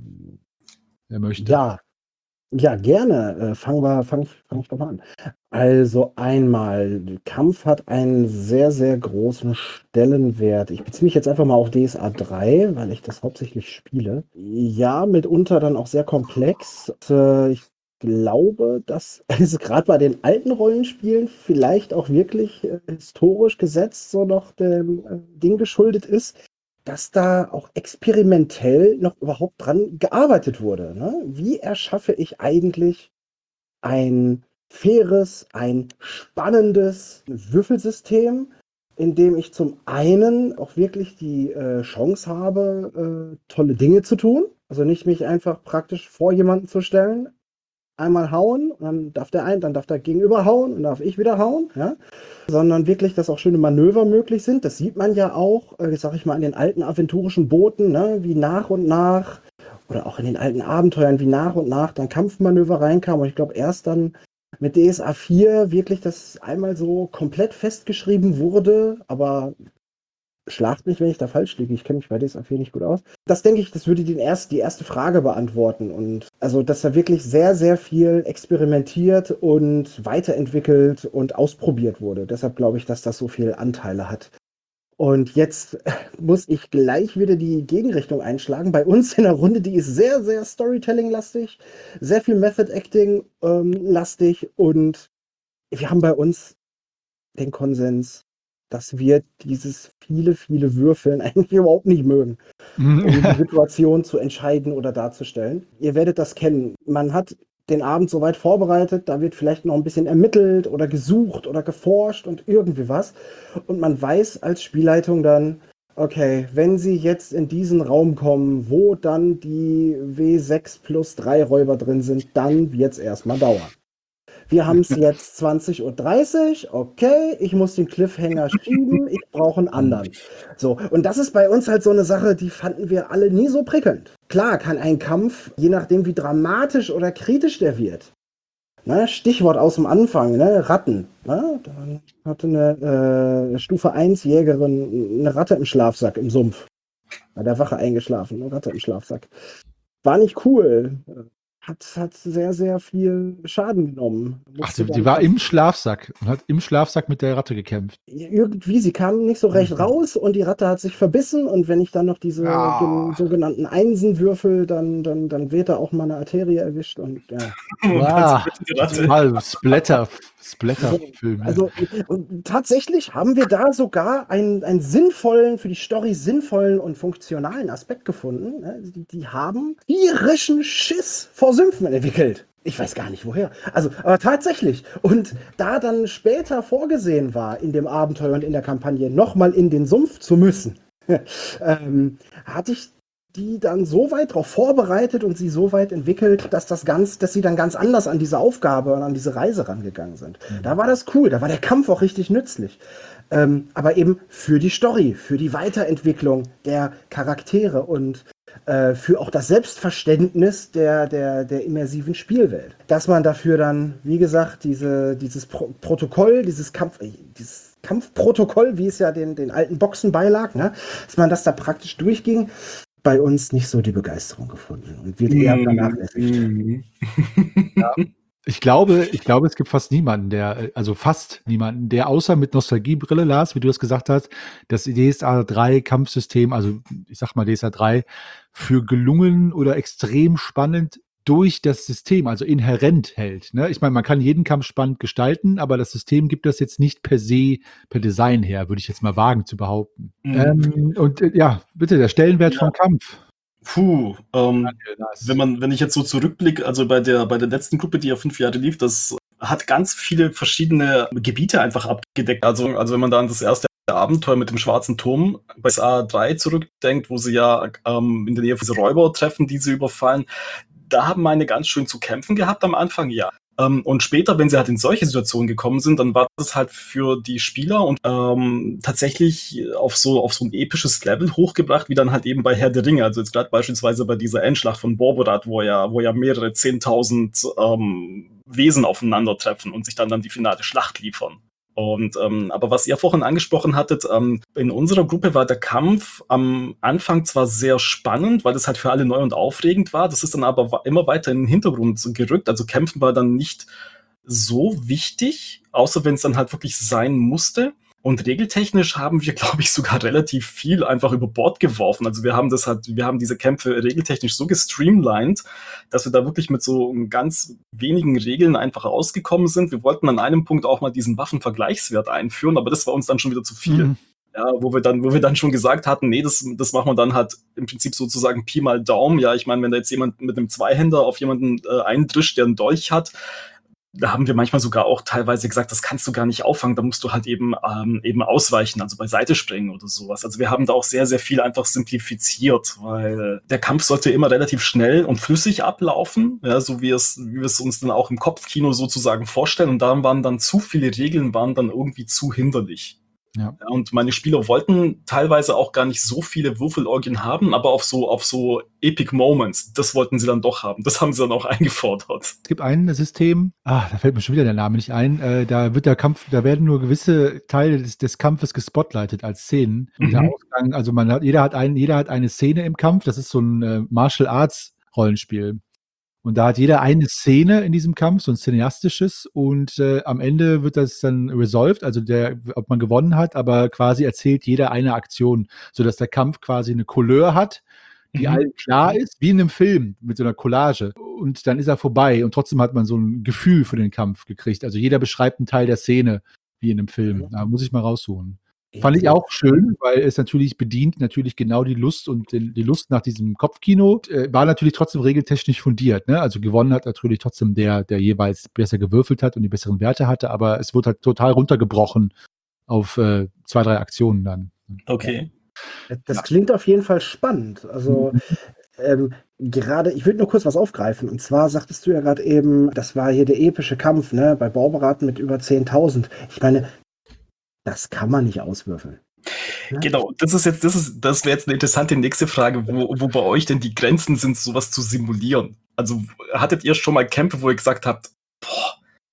Wer möchte? Ja, ja, gerne. Äh, fangen wir, fang ich, fang ich doch mal an. Also einmal, Kampf hat einen sehr, sehr großen Stellenwert. Ich beziehe mich jetzt einfach mal auf D S A drei, weil ich das hauptsächlich spiele. Ja, mitunter dann auch sehr komplex. Äh, ich glaube, dass es gerade bei den alten Rollenspielen vielleicht auch wirklich äh, historisch gesetzt so noch dem äh, Ding geschuldet ist, dass da auch experimentell noch überhaupt dran gearbeitet wurde. Ne? Wie erschaffe ich eigentlich ein faires, ein spannendes Würfelsystem, in dem ich zum einen auch wirklich die äh, Chance habe, äh, tolle Dinge zu tun. Also nicht mich einfach praktisch vor jemanden zu stellen, einmal hauen, und dann darf der ein, dann darf der Gegenüber hauen und dann darf ich wieder hauen, ja? Sondern wirklich, dass auch schöne Manöver möglich sind. Das sieht man ja auch, äh, sag ich mal, an den alten aventurischen Booten, ne? Wie nach und nach, oder auch in den alten Abenteuern, wie nach und nach dann Kampfmanöver reinkam. Und ich glaube, erst dann mit D S A vier wirklich das einmal so komplett festgeschrieben wurde, aber schlagt mich, wenn ich da falsch liege. Ich kenne mich bei D S A vier nicht gut aus. Das denke ich, das würde den erst, die erste Frage beantworten. Und also, dass da wirklich sehr, sehr viel experimentiert und weiterentwickelt und ausprobiert wurde. Deshalb glaube ich, dass das so viele Anteile hat. Und jetzt muss ich gleich wieder die Gegenrichtung einschlagen. Bei uns in der Runde, die ist sehr, sehr Storytelling-lastig, sehr viel Method-Acting-lastig. Und wir haben bei uns den Konsens, dass wir dieses viele, viele Würfeln eigentlich überhaupt nicht mögen, um die Situation zu entscheiden oder darzustellen. Ihr werdet das kennen. Man hat den Abend soweit vorbereitet, da wird vielleicht noch ein bisschen ermittelt oder gesucht oder geforscht und irgendwie was. Und man weiß als Spielleitung dann, okay, wenn sie jetzt in diesen Raum kommen, wo dann die W sechs plus drei Räuber drin sind, dann wird es erstmal dauern. Wir haben es jetzt zwanzig Uhr dreißig, okay, ich muss den Cliffhanger schieben, ich brauche einen anderen. So, und das ist bei uns halt so eine Sache, die fanden wir alle nie so prickelnd. Klar kann ein Kampf, je nachdem wie dramatisch oder kritisch der wird, ne, Stichwort aus dem Anfang, ne, Ratten. Ne, dann hatte eine äh, Stufe eins Jägerin eine Ratte im Schlafsack im Sumpf. Bei der Wache eingeschlafen, eine Ratte im Schlafsack. War nicht cool. hat, hat sehr, sehr viel Schaden genommen. Ach, Musste die, die dann war fast- im Schlafsack und hat im Schlafsack mit der Ratte gekämpft. Irgendwie, sie kam nicht so recht Mhm. raus und die Ratte hat sich verbissen und wenn ich dann noch diese Ah. gen- sogenannten Einsenwürfel, dann, dann, dann wird da auch mal eine Arterie erwischt und ja. Ah, Die Ratte. total Splatter, Splatter-Film. ja. Also und tatsächlich haben wir da sogar einen, einen sinnvollen, für die Story sinnvollen und funktionalen Aspekt gefunden. ne? Die, die haben tierischen Schiss vor Sümpfen entwickelt. Ich weiß gar nicht woher. Also, aber tatsächlich. Und da dann später vorgesehen war, in dem Abenteuer und in der Kampagne nochmal in den Sumpf zu müssen, ähm, hatte ich die dann so weit darauf vorbereitet und sie so weit entwickelt, dass das ganz, dass sie dann ganz anders an diese Aufgabe und an diese Reise rangegangen sind. Da war das cool, da war der Kampf auch richtig nützlich. Ähm, aber eben für die Story, für die Weiterentwicklung der Charaktere und äh, für auch das Selbstverständnis der, der, der immersiven Spielwelt. Dass man dafür dann, wie gesagt, diese, dieses Pro Protokoll, dieses Kampf, äh, dieses Kampfprotokoll, wie es ja den, den alten Boxen beilag, ne, dass man das da praktisch durchging, bei uns nicht so die Begeisterung gefunden und wird eher vernachlässigt. Mhm. Ich glaube, ich glaube, es gibt fast niemanden, der, äh, also fast niemanden, der außer mit Nostalgiebrille, Lars, wie du es gesagt hast, das D S A drei Kampfsystem, also ich sag mal D S A drei, für gelungen oder extrem spannend durch das System, also inhärent hält. Ne? Ich meine, man kann jeden Kampf spannend gestalten, aber das System gibt das jetzt nicht per se, per Design her, würde ich jetzt mal wagen zu behaupten. Mhm. Ähm, und äh, ja, bitte, der Stellenwert Ja. vom Kampf. Puh, ähm, Lars. wenn man, wenn ich jetzt so zurückblicke, also bei der, bei der letzten Gruppe, die ja fünf Jahre lief, das hat ganz viele verschiedene Gebiete einfach abgedeckt. Also, also wenn man da an das erste Abenteuer mit dem schwarzen Turm bei S A drei zurückdenkt, wo sie ja ähm, in der Nähe von diese Räuber treffen, die sie überfallen, da haben meine ganz schön zu kämpfen gehabt am Anfang, ja. Ähm, und später, wenn sie halt in solche Situationen gekommen sind, dann war das halt für die Spieler und ähm, tatsächlich auf so auf so ein episches Level hochgebracht, wie dann halt eben bei Herr der Ringe. Also jetzt gerade beispielsweise bei dieser Endschlacht von Borborat, wo ja, wo ja mehrere zehntausend ähm, Wesen aufeinandertreffen und sich dann dann die finale Schlacht liefern. Und ähm, aber was ihr vorhin angesprochen hattet, ähm, in unserer Gruppe war der Kampf am Anfang zwar sehr spannend, weil das halt für alle neu und aufregend war, das ist dann aber wa- immer weiter in den Hintergrund gerückt. Also Kämpfen war dann nicht so wichtig, außer wenn es dann halt wirklich sein musste. Und regeltechnisch haben wir, glaube ich, sogar relativ viel einfach über Bord geworfen. Also wir haben das halt, wir haben diese Kämpfe regeltechnisch so gestreamlined, dass wir da wirklich mit so ganz wenigen Regeln einfach rausgekommen sind. Wir wollten an einem Punkt auch mal diesen Waffenvergleichswert einführen, aber das war uns dann schon wieder zu viel. Mhm. Ja, wo wir dann, wo wir dann schon gesagt hatten, nee, das, das machen wir dann halt im Prinzip sozusagen Pi mal Daumen. Ja, ich meine, wenn da jetzt jemand mit einem Zweihänder auf jemanden äh, eindrischt, der einen Dolch hat, da haben wir manchmal sogar auch teilweise gesagt, das kannst du gar nicht auffangen, da musst du halt eben, ähm, eben ausweichen, also beiseite springen oder sowas. Also wir haben da auch sehr, sehr viel einfach simplifiziert, weil der Kampf sollte immer relativ schnell und flüssig ablaufen, ja, so wie es, wie wir es uns dann auch im Kopfkino sozusagen vorstellen. Und da waren dann zu viele Regeln, waren dann irgendwie zu hinderlich. Ja. Ja, und meine Spieler wollten teilweise auch gar nicht so viele Würfelorgien haben, aber auf so, auf so Epic Moments, das wollten sie dann doch haben. Das haben sie dann auch eingefordert. Es gibt ein System, ah, da fällt mir schon wieder der Name nicht ein, äh, da wird der Kampf, da werden nur gewisse Teile des, des Kampfes gespotlightet als Szenen. Und der Mhm. Ausgang, also man hat, jeder hat ein, jeder hat eine Szene im Kampf, das ist so ein äh, Martial Arts Rollenspiel. Und da hat jeder eine Szene in diesem Kampf, so ein cineastisches, und äh, am Ende wird das dann resolved, also der, ob man gewonnen hat, aber quasi erzählt jeder eine Aktion, sodass der Kampf quasi eine Couleur hat, die Mhm. allen klar ist, wie in einem Film mit so einer Collage. Und dann ist er vorbei und trotzdem hat man so ein Gefühl für den Kampf gekriegt. Also jeder beschreibt einen Teil der Szene, wie in einem Film. Da muss ich mal raussuchen. Fand ich auch schön, weil es natürlich bedient natürlich genau die Lust und den, die Lust nach diesem Kopfkino. Äh, war natürlich trotzdem regeltechnisch fundiert. Ne? Also gewonnen hat natürlich trotzdem der, der jeweils besser gewürfelt hat und die besseren Werte hatte, aber es wurde halt total runtergebrochen auf äh, zwei, drei Aktionen dann. Okay. Das klingt auf jeden Fall spannend. Also ähm, gerade, ich würde nur kurz was aufgreifen. Und zwar sagtest du ja gerade eben, das war hier der epische Kampf, ne, bei Borborat mit über zehntausend. Ich meine, das kann man nicht auswürfeln. Ja? Genau, das ist jetzt, das ist, das wäre jetzt eine interessante nächste Frage, wo, wo bei euch denn die Grenzen sind, sowas zu simulieren. Also hattet ihr schon mal Kämpfe, wo ihr gesagt habt, boah,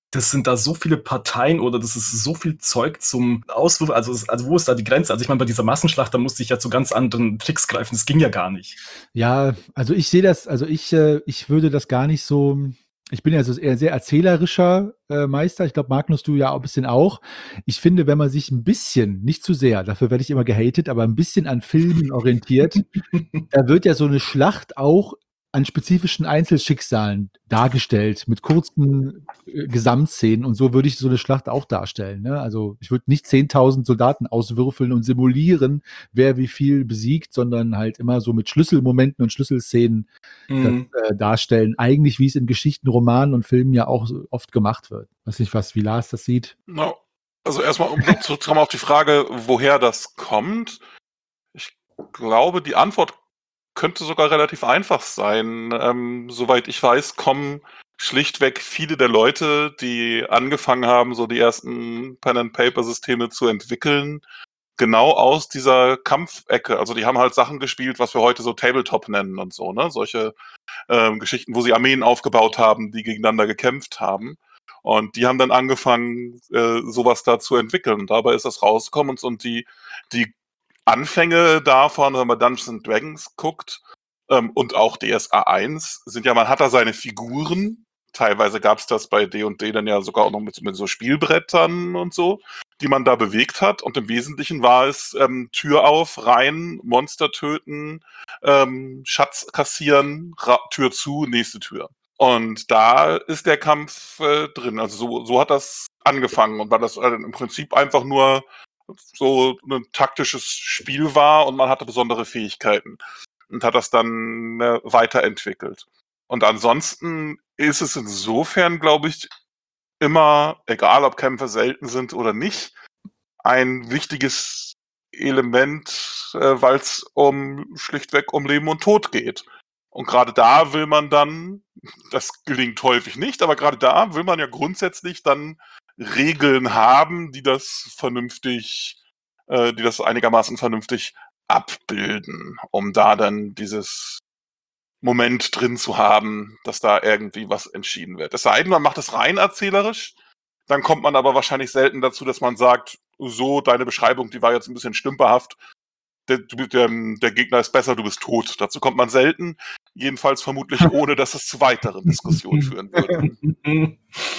das sind da so viele Parteien oder das ist so viel Zeug zum Auswürfen. Also, es- also wo ist da die Grenze? Also ich meine, bei dieser Massenschlacht, da musste ich ja zu ganz anderen Tricks greifen. Das ging ja gar nicht. Ja, also ich sehe das, also ich, äh, ich würde das gar nicht so. Ich bin ja so eher sehr erzählerischer äh, Meister. Ich glaube, Magnus, du ja auch ein bisschen auch. Ich finde, wenn man sich ein bisschen, nicht zu sehr, dafür werde ich immer gehatet, aber ein bisschen an Filmen orientiert, da wird ja so eine Schlacht auch an spezifischen Einzelschicksalen dargestellt, mit kurzen äh, Gesamtszenen. Und so würde ich so eine Schlacht auch darstellen. Ne? Also ich würde nicht zehntausend Soldaten auswürfeln und simulieren, wer wie viel besiegt, sondern halt immer so mit Schlüsselmomenten und Schlüsselszenen das Mhm. äh, darstellen. Eigentlich, wie es in Geschichten, Romanen und Filmen ja auch so oft gemacht wird. Weiß nicht, was, wie Lars das sieht. Na, also erstmal, um zurückzukommen auf die Frage, woher das kommt. Ich glaube, die Antwort könnte sogar relativ einfach sein. Ähm, soweit ich weiß, kommen schlichtweg viele der Leute, die angefangen haben, so die ersten Pen-and-Paper-Systeme zu entwickeln, genau aus dieser Kampfecke. Also die haben halt Sachen gespielt, was wir heute so Tabletop nennen und so, ne? Solche ähm, Geschichten, wo sie Armeen aufgebaut haben, die gegeneinander gekämpft haben. Und die haben dann angefangen, äh, sowas da zu entwickeln. Und dabei ist das rausgekommen und, und die, die Anfänge davon, wenn man Dungeons and Dragons guckt, ähm, und auch D S A eins, sind ja, man hat da seine Figuren. Teilweise gab es das bei D und D dann ja sogar auch noch mit, mit so Spielbrettern und so, die man da bewegt hat. Und im Wesentlichen war es ähm, Tür auf, rein, Monster töten, ähm, Schatz kassieren, Ra Tür zu, nächste Tür. Und da ist der Kampf äh, drin. Also so, so hat das angefangen und war das äh, im Prinzip einfach nur so ein taktisches Spiel war und man hatte besondere Fähigkeiten und hat das dann äh, weiterentwickelt. Und ansonsten ist es insofern, glaube ich, immer, egal ob Kämpfe selten sind oder nicht, ein wichtiges Element, äh, weil es um schlichtweg um Leben und Tod geht. Und gerade da will man dann, das gelingt häufig nicht, aber gerade da will man ja grundsätzlich dann Regeln haben, die das vernünftig, äh, die das einigermaßen vernünftig abbilden, um da dann dieses Moment drin zu haben, dass da irgendwie was entschieden wird. Es sei denn, man macht es rein erzählerisch, dann kommt man aber wahrscheinlich selten dazu, dass man sagt, so, deine Beschreibung, die war jetzt ein bisschen stümperhaft, der, der, der Gegner ist besser, du bist tot. Dazu kommt man selten, jedenfalls vermutlich ohne, dass es zu weiteren Diskussionen führen würde.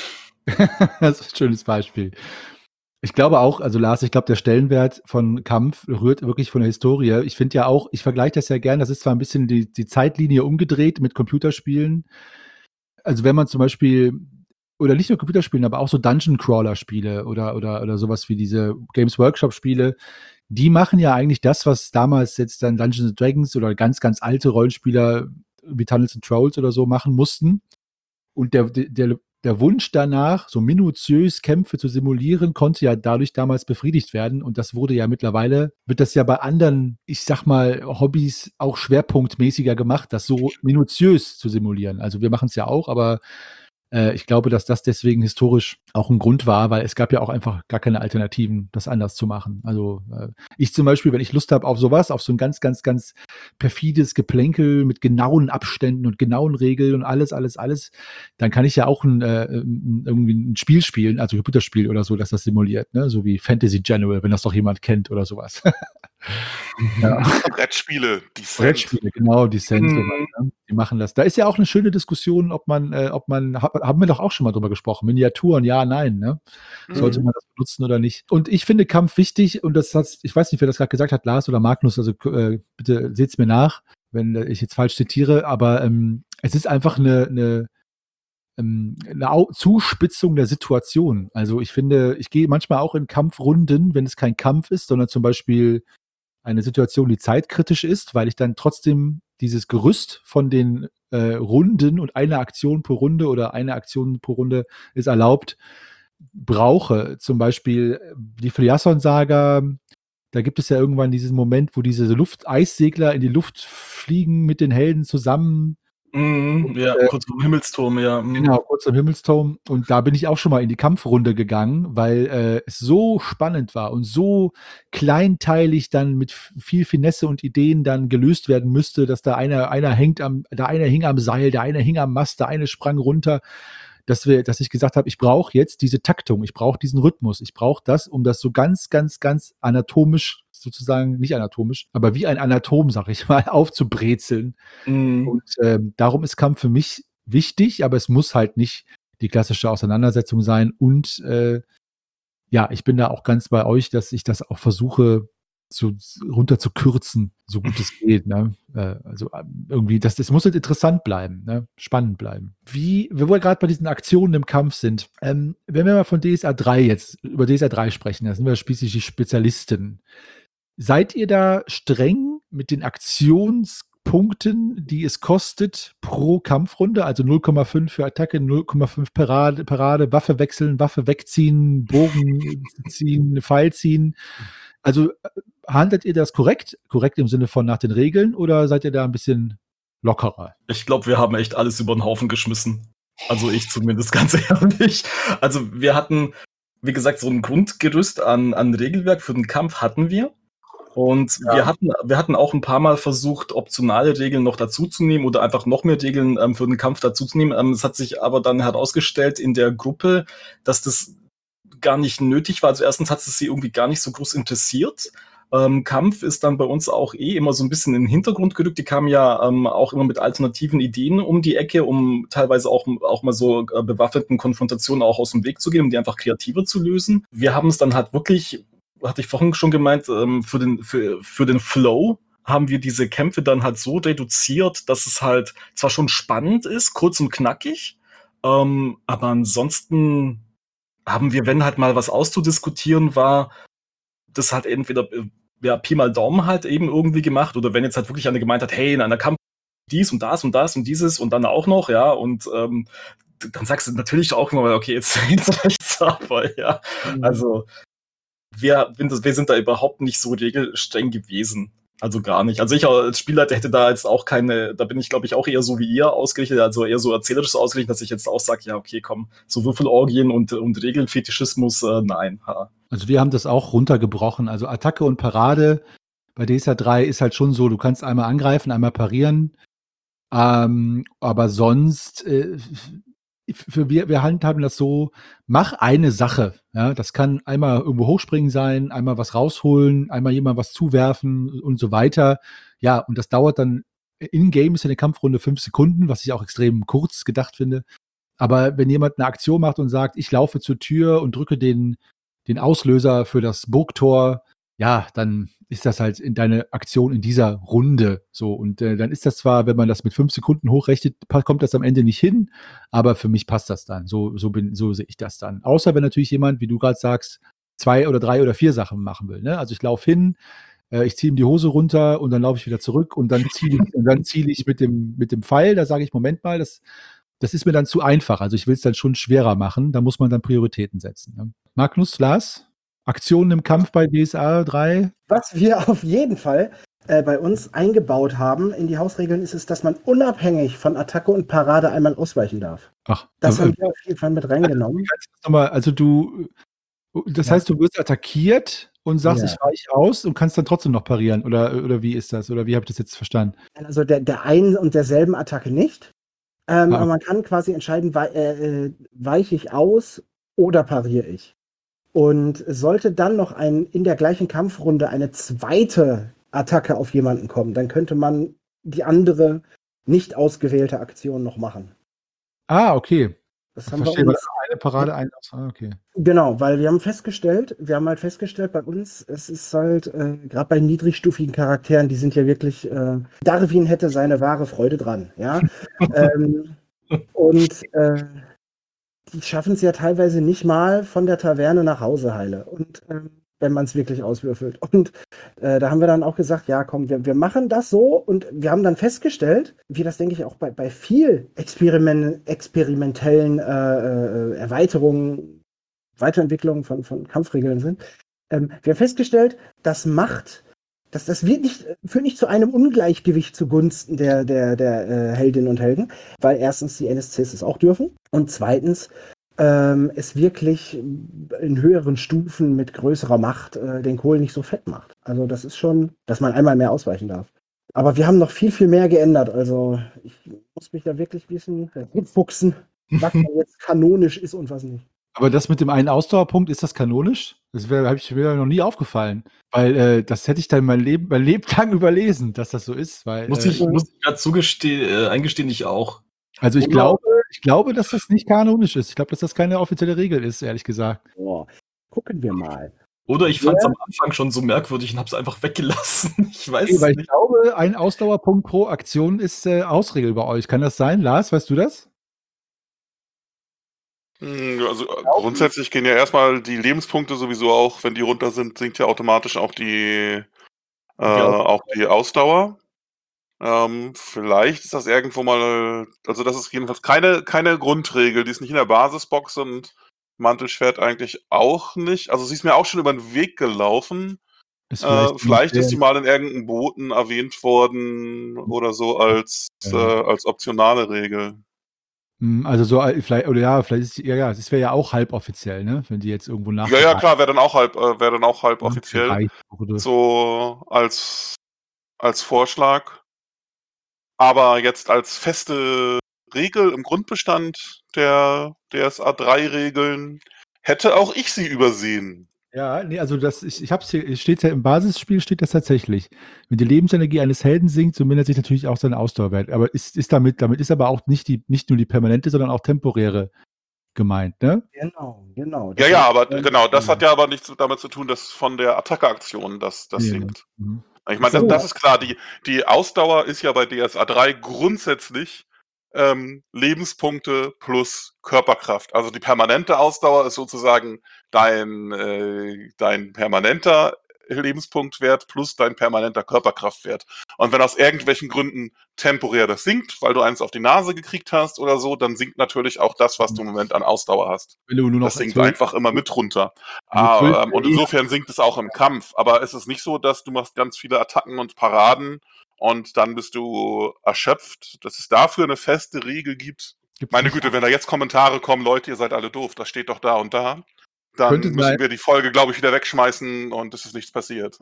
Das ist ein schönes Beispiel. Ich glaube auch, also Lars, ich glaube, der Stellenwert von Kampf rührt wirklich von der Historie. Ich finde ja auch, ich vergleiche das ja gern, das ist zwar ein bisschen die, die Zeitlinie umgedreht mit Computerspielen. Also wenn man zum Beispiel, oder nicht nur Computerspielen, aber auch so Dungeon-Crawler-Spiele oder, oder, oder sowas wie diese Games Workshop-Spiele, die machen ja eigentlich das, was damals jetzt dann Dungeons and Dragons oder ganz, ganz alte Rollenspieler wie Tunnels and Trolls oder so machen mussten. Und der, der, der Wunsch danach, so minutiös Kämpfe zu simulieren, konnte ja dadurch damals befriedigt werden. Und das wurde ja mittlerweile, wird das ja bei anderen, ich sag mal, Hobbys auch schwerpunktmäßiger gemacht, das so minutiös zu simulieren. Also wir machen es ja auch, aber äh, ich glaube, dass das deswegen historisch auch ein Grund war, weil es gab ja auch einfach gar keine Alternativen, das anders zu machen. Also äh, ich zum Beispiel, wenn ich Lust habe auf sowas, auf so ein ganz, ganz, ganz perfides Geplänkel mit genauen Abständen und genauen Regeln und alles, alles, alles, dann kann ich ja auch ein, äh, ein, irgendwie ein Spiel spielen, also ein Computerspiel oder so, das das simuliert, ne? So wie Fantasy General, wenn das doch jemand kennt oder sowas. Ja. Brettspiele, die Brettspiele, genau, Descent, Mhm. sowas, ne? Die machen das. Da ist ja auch eine schöne Diskussion, ob man, äh, ob man, ha- haben wir doch auch schon mal drüber gesprochen, Miniaturen, ja, nein, ne? Sollte Mhm. man das benutzen oder nicht? Und ich finde Kampf wichtig und das hat, ich weiß nicht, wer das gerade gesagt hat, Lars oder Magnus, also äh, bitte seht's mir nach, wenn äh, ich jetzt falsch zitiere, aber ähm, es ist einfach eine, eine, ähm, eine Au- Zuspitzung der Situation. Also ich finde, ich gehe manchmal auch in Kampfrunden, wenn es kein Kampf ist, sondern zum Beispiel eine Situation, die zeitkritisch ist, weil ich dann trotzdem dieses Gerüst von den äh, Runden und eine Aktion pro Runde oder eine Aktion pro Runde ist erlaubt, brauche. Zum Beispiel äh, die Fliasson-Saga, da gibt es ja irgendwann diesen Moment, wo diese Luft-Eissegler in die Luft fliegen mit den Helden zusammen. Mhm. Ja, äh, kurz vom Himmelsturm, ja. Mhm. Genau, kurz am Himmelsturm. Und da bin ich auch schon mal in die Kampfrunde gegangen, weil äh, es so spannend war und so kleinteilig dann mit f- viel Finesse und Ideen dann gelöst werden müsste, dass da einer, einer hängt am, da einer hing am Seil, der eine hing am Mast, der eine sprang runter. dass wir, dass ich gesagt habe, ich brauche jetzt diese Taktung, ich brauche diesen Rhythmus, ich brauche das, um das so ganz, ganz, ganz anatomisch sozusagen, nicht anatomisch, aber wie ein Anatom, sag ich mal, aufzubrezeln. Mhm. Und ähm, darum ist Kampf für mich wichtig, aber es muss halt nicht die klassische Auseinandersetzung sein. Und äh, ja, ich bin da auch ganz bei euch, dass ich das auch versuche, so runter zu kürzen, so gut es geht. Ne? Äh, also ähm, irgendwie, das, das muss halt interessant bleiben, ne? Spannend bleiben. Wie, wir wohl gerade bei diesen Aktionen im Kampf sind, ähm, wenn wir mal von D S A drei jetzt, über D S A drei sprechen, da sind wir schließlich die Spezialisten. Seid ihr da streng mit den Aktionspunkten, die es kostet pro Kampfrunde? Also null Komma fünf für Attacke, null Komma fünf Parade, Parade, Waffe wechseln, Waffe wegziehen, Bogen ziehen, Pfeil ziehen. Also äh, handelt ihr das korrekt? Korrekt im Sinne von nach den Regeln oder seid ihr da ein bisschen lockerer? Ich glaube, wir haben echt alles über den Haufen geschmissen. Also ich zumindest, ganz ehrlich. Also wir hatten, wie gesagt, so ein Grundgerüst an, an Regelwerk für den Kampf hatten wir. Und Ja. wir hatten, wir hatten auch ein paar Mal versucht, optionale Regeln noch dazuzunehmen oder einfach noch mehr Regeln ähm, für den Kampf dazuzunehmen. Ähm, es hat sich aber dann herausgestellt in der Gruppe, dass das gar nicht nötig war. Also erstens hat es sie irgendwie gar nicht so groß interessiert. Ähm, Kampf ist dann bei uns auch eh immer so ein bisschen in den Hintergrund gerückt. Die kamen ja ähm, auch immer mit alternativen Ideen um die Ecke, um teilweise auch, auch mal so äh, bewaffneten Konfrontationen auch aus dem Weg zu gehen, um die einfach kreativer zu lösen. Wir haben es dann halt wirklich, hatte ich vorhin schon gemeint, ähm, für den, für, für den Flow haben wir diese Kämpfe dann halt so reduziert, dass es halt zwar schon spannend ist, kurz und knackig, ähm, aber ansonsten haben wir, wenn halt mal was auszudiskutieren war, das halt entweder äh, ja, Pi mal Daumen halt eben irgendwie gemacht, oder wenn jetzt halt wirklich einer gemeint hat, hey, in einer Kampf dies und das und das und dieses und dann auch noch, ja, und ähm, d- dann sagst du natürlich auch immer, okay, jetzt, jetzt reicht's aber, ja. Mhm. Also wir, wir sind da überhaupt nicht so regelstreng gewesen. Also gar nicht. Also ich als Spielleiter hätte da jetzt auch keine, da bin ich glaube ich auch eher so wie ihr ausgerichtet, also eher so erzählerisch ausgerichtet, dass ich jetzt auch sage, ja okay, komm, so Würfelorgien und, und Regelfetischismus, äh, nein. Ha. Also wir haben das auch runtergebrochen. Also Attacke und Parade bei D S A drei ist halt schon so, du kannst einmal angreifen, einmal parieren. Ähm, aber sonst, äh, für wir, wir handhaben das so, mach eine Sache. Ja? Das kann einmal irgendwo hochspringen sein, einmal was rausholen, einmal jemand was zuwerfen und so weiter. Ja, und das dauert dann, in-game ist ja eine Kampfrunde fünf Sekunden, was ich auch extrem kurz gedacht finde. Aber wenn jemand eine Aktion macht und sagt, ich laufe zur Tür und drücke den, den Auslöser für das Burgtor, ja, dann ist das halt in deine Aktion in dieser Runde so. Und äh, dann ist das zwar, wenn man das mit fünf Sekunden hochrechnet, pa- kommt das am Ende nicht hin, aber für mich passt das dann. So, so, bin, so sehe ich das dann. Außer wenn natürlich jemand, wie du gerade sagst, zwei oder drei oder vier Sachen machen will. Ne? Also ich laufe hin, äh, ich ziehe ihm die Hose runter und dann laufe ich wieder zurück und dann ziele ich, und dann ziele ich mit dem, mit dem Pfeil, da sage ich, Moment mal, das, das ist mir dann zu einfach. Also ich will es dann schon schwerer machen. Da muss man dann Prioritäten setzen. Ne? Magnus, Lars, Aktionen im Kampf bei D S A drei? Was wir auf jeden Fall äh, bei uns eingebaut haben in die Hausregeln, ist es, dass man unabhängig von Attacke und Parade einmal ausweichen darf. Ach, Das äh, haben wir auf jeden Fall mit reingenommen. nochmal, also du, das Ja. heißt, du wirst attackiert und sagst, Ja. ich weiche aus und kannst dann trotzdem noch parieren. Oder, oder wie ist das? Oder wie habe ich das jetzt verstanden? Also der, der einen und derselben Attacke nicht. Ähm, Ah. Aber man kann quasi entscheiden, wei äh, äh, weiche ich aus oder pariere ich. Und sollte dann noch ein, in der gleichen Kampfrunde eine zweite Attacke auf jemanden kommen, dann könnte man die andere nicht ausgewählte Aktion noch machen. Ah, okay. Das Ich haben wir verstehe, weil uns, eine Parade, ein aus. Ah, okay. genau, weil wir haben festgestellt, wir haben halt festgestellt bei uns, es ist halt, äh, gerade bei niedrigstufigen Charakteren, die sind ja wirklich, äh, Darwin hätte seine wahre Freude dran, ja. ähm, und äh, die schaffen es ja teilweise nicht mal von der Taverne nach Hause heile. Und ähm, wenn man es wirklich auswürfelt. Und äh, da haben wir dann auch gesagt, ja komm, wir, wir machen das so. Und wir haben dann festgestellt, wie das denke ich auch bei, bei viel Experiment, experimentellen äh, äh, Erweiterungen, Weiterentwicklungen von, von Kampfregeln sind. Ähm, wir haben festgestellt, das macht, das, das wird nicht, führt nicht zu einem Ungleichgewicht zugunsten der, der, der äh, Heldinnen und Helden, weil erstens die N S Cs es auch dürfen und zweitens ähm, es wirklich in höheren Stufen mit größerer Macht äh, den Kohl nicht so fett macht. Also das ist schon, dass man einmal mehr ausweichen darf. Aber wir haben noch viel, viel mehr geändert. Also ich muss mich da wirklich ein bisschen fuchsen. was da jetzt kanonisch ist und was nicht. Aber das mit dem einen Ausdauerpunkt, ist das kanonisch? Das habe ich mir noch nie aufgefallen. Weil äh, das hätte ich dann mein Leben, mein Leben lang überlesen, dass das so ist. Weil, Muss äh, ich, muss ich gerade zugestehen, äh, eingestehen, ich auch. also ich Oder- glaube, ich glaube, dass das nicht kanonisch ist. Ich glaube, dass das keine offizielle Regel ist, ehrlich gesagt. Boah. Gucken wir mal. Oder ich Ja. fand es am Anfang schon so merkwürdig und habe es einfach weggelassen. Ich weiß Nee, es weil ich nicht. glaube, ein Ausdauerpunkt pro Aktion ist äh, Ausregel bei euch. Kann das sein? Lars, weißt du das? Hm, Also äh, grundsätzlich gehen ja erstmal die Lebenspunkte sowieso auch, wenn die runter sind, sinkt ja automatisch auch die, äh, Ausdauer. auch die Ausdauer. Ähm, vielleicht ist das irgendwo mal, also das ist jedenfalls keine, keine Grundregel, die ist nicht in der Basisbox und Mantelschwert eigentlich auch nicht. Also sie ist mir auch schon über den Weg gelaufen. Ist Äh, vielleicht ist die äh, mal in irgendeinem Boten erwähnt worden oder so als, Ja. äh, als optionale Regel. Mm, Also so äh, vielleicht, oder ja, vielleicht ist die, ja, ja, es wäre ja auch halboffiziell, ne? Wenn die jetzt irgendwo nach Ja, ja, klar, wäre dann auch halb, äh, wäre dann auch halb offiziell. gereicht wurde. So als, als Vorschlag. Aber jetzt als feste Regel im Grundbestand der D S A drei Regeln hätte auch ich sie übersehen. Ja, nee, also das, ich, ich hab's hier, es steht ja im Basisspiel, steht das tatsächlich. Wenn die Lebensenergie eines Helden sinkt, so mindert sich natürlich auch sein Ausdauerwert. Aber ist, ist damit, damit ist aber auch nicht die, nicht nur die permanente, sondern auch temporäre gemeint, ne? Genau, genau. Ja, Das ja, heißt, aber ähm, genau, das hat ja aber nichts damit zu tun, dass von der Attacke-Aktion das, das Ja. sinkt. Mhm. Ich meine, das, So. das ist klar. Die, die Ausdauer ist ja bei D S A drei grundsätzlich ähm, Lebenspunkte plus Körperkraft. Also die permanente Ausdauer ist sozusagen dein, äh, dein permanenter Lebenspunktwert plus dein permanenter Körperkraftwert. Und wenn aus irgendwelchen Gründen temporär das sinkt, weil du eins auf die Nase gekriegt hast oder so, dann sinkt natürlich auch das, was du im Moment an Ausdauer hast. Wenn du nur noch Das sinkt zwölf- einfach immer mit runter. Wenn du zwölf Ah, ähm, und insofern sinkt es auch im Kampf. Aber es ist nicht so, dass du machst ganz viele Attacken und Paraden und dann bist du erschöpft. Dass es dafür eine feste Regel gibt. gibt's Meine nicht. Güte, wenn da jetzt Kommentare kommen, Leute, ihr seid alle doof, das steht doch da und da, dann Könnte müssen sein. wir die Folge, glaube ich, wieder wegschmeißen und es ist nichts passiert.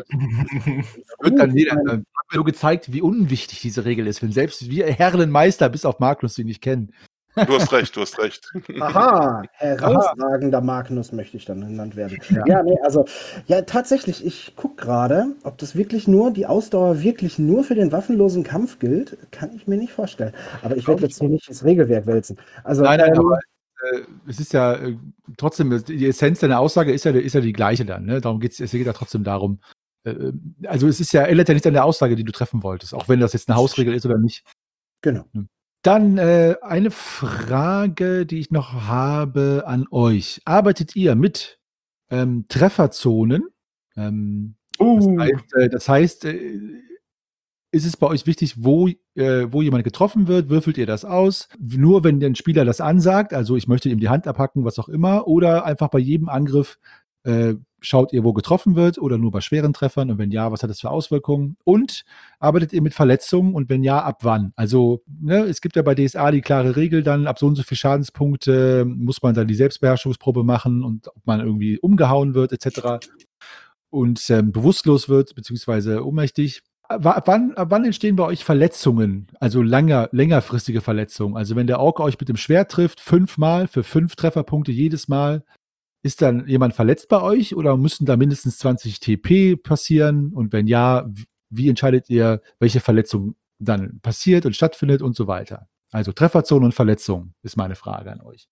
Wird dann Gut, jeder, mein- dann hat mir nur gezeigt, wie unwichtig diese Regel ist, wenn selbst wir Herrenmeister bis auf Magnus sie nicht kennen. Du hast recht, du hast recht. Aha, herausragender Magnus möchte ich dann genannt werden. Ja. Ja, nee, also, ja, tatsächlich, ich gucke gerade, ob das wirklich nur, die Ausdauer wirklich nur für den waffenlosen Kampf gilt, kann ich mir nicht vorstellen. Aber ich werde Glaub ich jetzt hier nicht ins Regelwerk wälzen. Also, Nein, nein, ähm, aber äh, es ist ja äh, trotzdem, die Essenz deiner Aussage ist ja, ist ja die gleiche dann. Ne? Darum geht's, es geht ja trotzdem darum. Äh, also es ist ja, ändert ja nichts an der Aussage, die du treffen wolltest, auch wenn das jetzt eine Hausregel ist oder nicht. genau. Dann äh, eine Frage, die ich noch habe an euch. Arbeitet ihr mit ähm, Trefferzonen? Ähm, das Uh. heißt, äh, das heißt äh, ist es bei euch wichtig, wo, äh, wo jemand getroffen wird? Würfelt ihr das aus? Nur wenn der Spieler das ansagt, also ich möchte ihm die Hand abhacken, was auch immer, oder einfach bei jedem Angriff äh, schaut ihr, wo getroffen wird, oder nur bei schweren Treffern? Und wenn ja, was hat das für Auswirkungen? Und arbeitet ihr mit Verletzungen und wenn ja, ab wann? Also ne, es gibt ja bei D S A die klare Regel dann, ab so und so viel Schadenspunkte muss man dann die Selbstbeherrschungsprobe machen und ob man irgendwie umgehauen wird et cetera und ähm, bewusstlos wird, beziehungsweise ohnmächtig. Ab ab wann, ab wann entstehen bei euch Verletzungen, also langer, längerfristige Verletzungen? Also wenn der Ork euch mit dem Schwert trifft, fünfmal für fünf Trefferpunkte jedes Mal, ist dann jemand verletzt bei euch oder müssen da mindestens zwanzig T P passieren? Und wenn ja, w- wie entscheidet ihr, welche Verletzung dann passiert und stattfindet und so weiter? Also Trefferzonen und Verletzungen ist meine Frage an euch.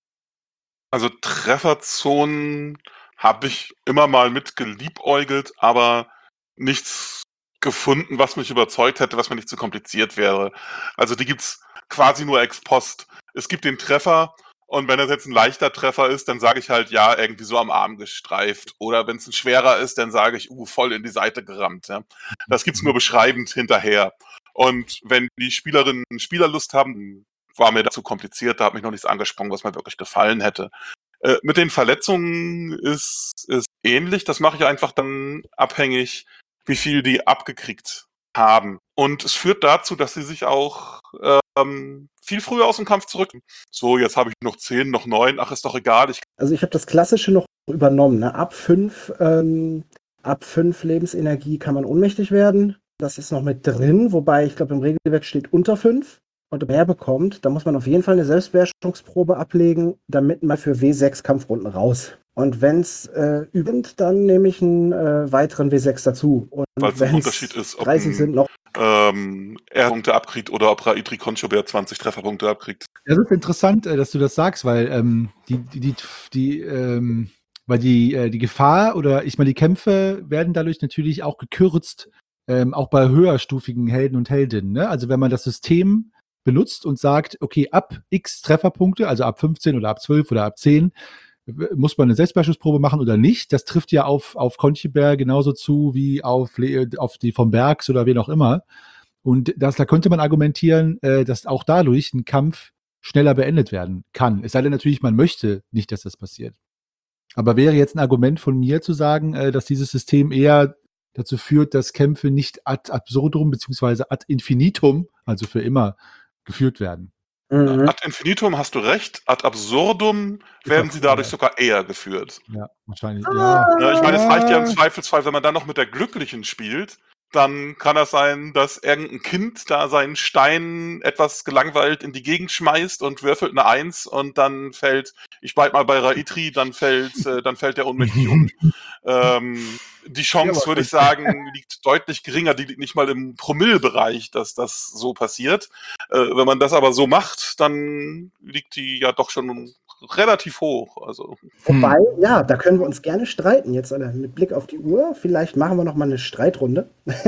Also Trefferzonen habe ich immer mal mit geliebäugelt, aber nichts gefunden, was mich überzeugt hätte, was mir nicht zu kompliziert wäre. Also die gibt's quasi nur ex post. Es gibt den Treffer und wenn das jetzt ein leichter Treffer ist, dann sage ich halt, ja, irgendwie so am Arm gestreift. Oder wenn es ein schwerer ist, dann sage ich, uh, voll in die Seite gerammt. Ja. Das gibt's nur beschreibend hinterher. Und wenn die Spielerinnen Spielerlust haben, war mir dazu kompliziert, da hat mich noch nichts angesprungen, was mir wirklich gefallen hätte. Äh, mit den Verletzungen ist es ähnlich. Das mache ich einfach dann abhängig, wie viel die abgekriegt haben. Und es führt dazu, dass sie sich auch ähm, viel früher aus dem Kampf zurück. So, jetzt habe ich noch zehn, noch neun. Ach, ist doch egal. Ich Also ich habe das Klassische noch übernommen. Ne? Ab fünf, ähm, ab fünf Lebensenergie kann man ohnmächtig werden. Das ist noch mit drin, wobei ich glaube im Regelwerk steht unter fünf. und mehr bekommt, dann muss man auf jeden Fall eine Selbstbeherrschungsprobe ablegen, damit man für W sechs Kampfrunden raus. Und wenn es äh, übend, dann nehme ich einen äh, weiteren W sechs dazu. Und Weil es ein wenn's Unterschied ist, ob dreißig ein sind noch. ähm, er Punkte abkriegt oder ob Raitri Conchobert zwanzig Trefferpunkte abkriegt. Das ist interessant, äh, dass du das sagst, weil ähm, die, die, die, die, ähm, weil die, äh, die Gefahr oder ich meine, die Kämpfe werden dadurch natürlich auch gekürzt, ähm, auch bei höherstufigen Helden und Heldinnen. Ne? Also wenn man das System benutzt und sagt, okay, ab X Trefferpunkte, also ab fünfzehn oder ab zwölf oder ab zehn, w- muss man eine Selbstbeherrschungsprobe machen oder nicht. Das trifft ja auf, auf Conchibert genauso zu wie auf, Le auf die vom Bergs oder wen auch immer. Und das, da könnte man argumentieren, äh, dass auch dadurch ein Kampf schneller beendet werden kann. Es sei denn natürlich, man möchte nicht, dass das passiert. Aber wäre jetzt ein Argument von mir zu sagen, äh, dass dieses System eher dazu führt, dass Kämpfe nicht ad absurdum beziehungsweise ad infinitum, also für immer, geführt werden. Mhm. Ad infinitum hast du recht, ad absurdum werden sie dadurch sogar eher geführt. Ja, wahrscheinlich. Ja. Ja, ich meine, es reicht ja im Ah. Zweifelsfall, wenn man dann noch mit der Glücklichen spielt, dann kann das sein, dass irgendein Kind da seinen Stein etwas gelangweilt in die Gegend schmeißt und würfelt eine Eins und dann fällt, ich bleib mal bei Raitri, dann fällt, äh, dann fällt der ohnmächtig um. Ähm, die Chance, Ja, würde ich sagen, liegt deutlich geringer, die liegt nicht mal im Promillebereich, dass das so passiert. Äh, wenn man das aber so macht, dann liegt die ja doch schon relativ hoch. Also Wobei, ja, da können wir uns gerne streiten jetzt äh, mit Blick auf die Uhr. Vielleicht machen wir noch mal eine Streitrunde.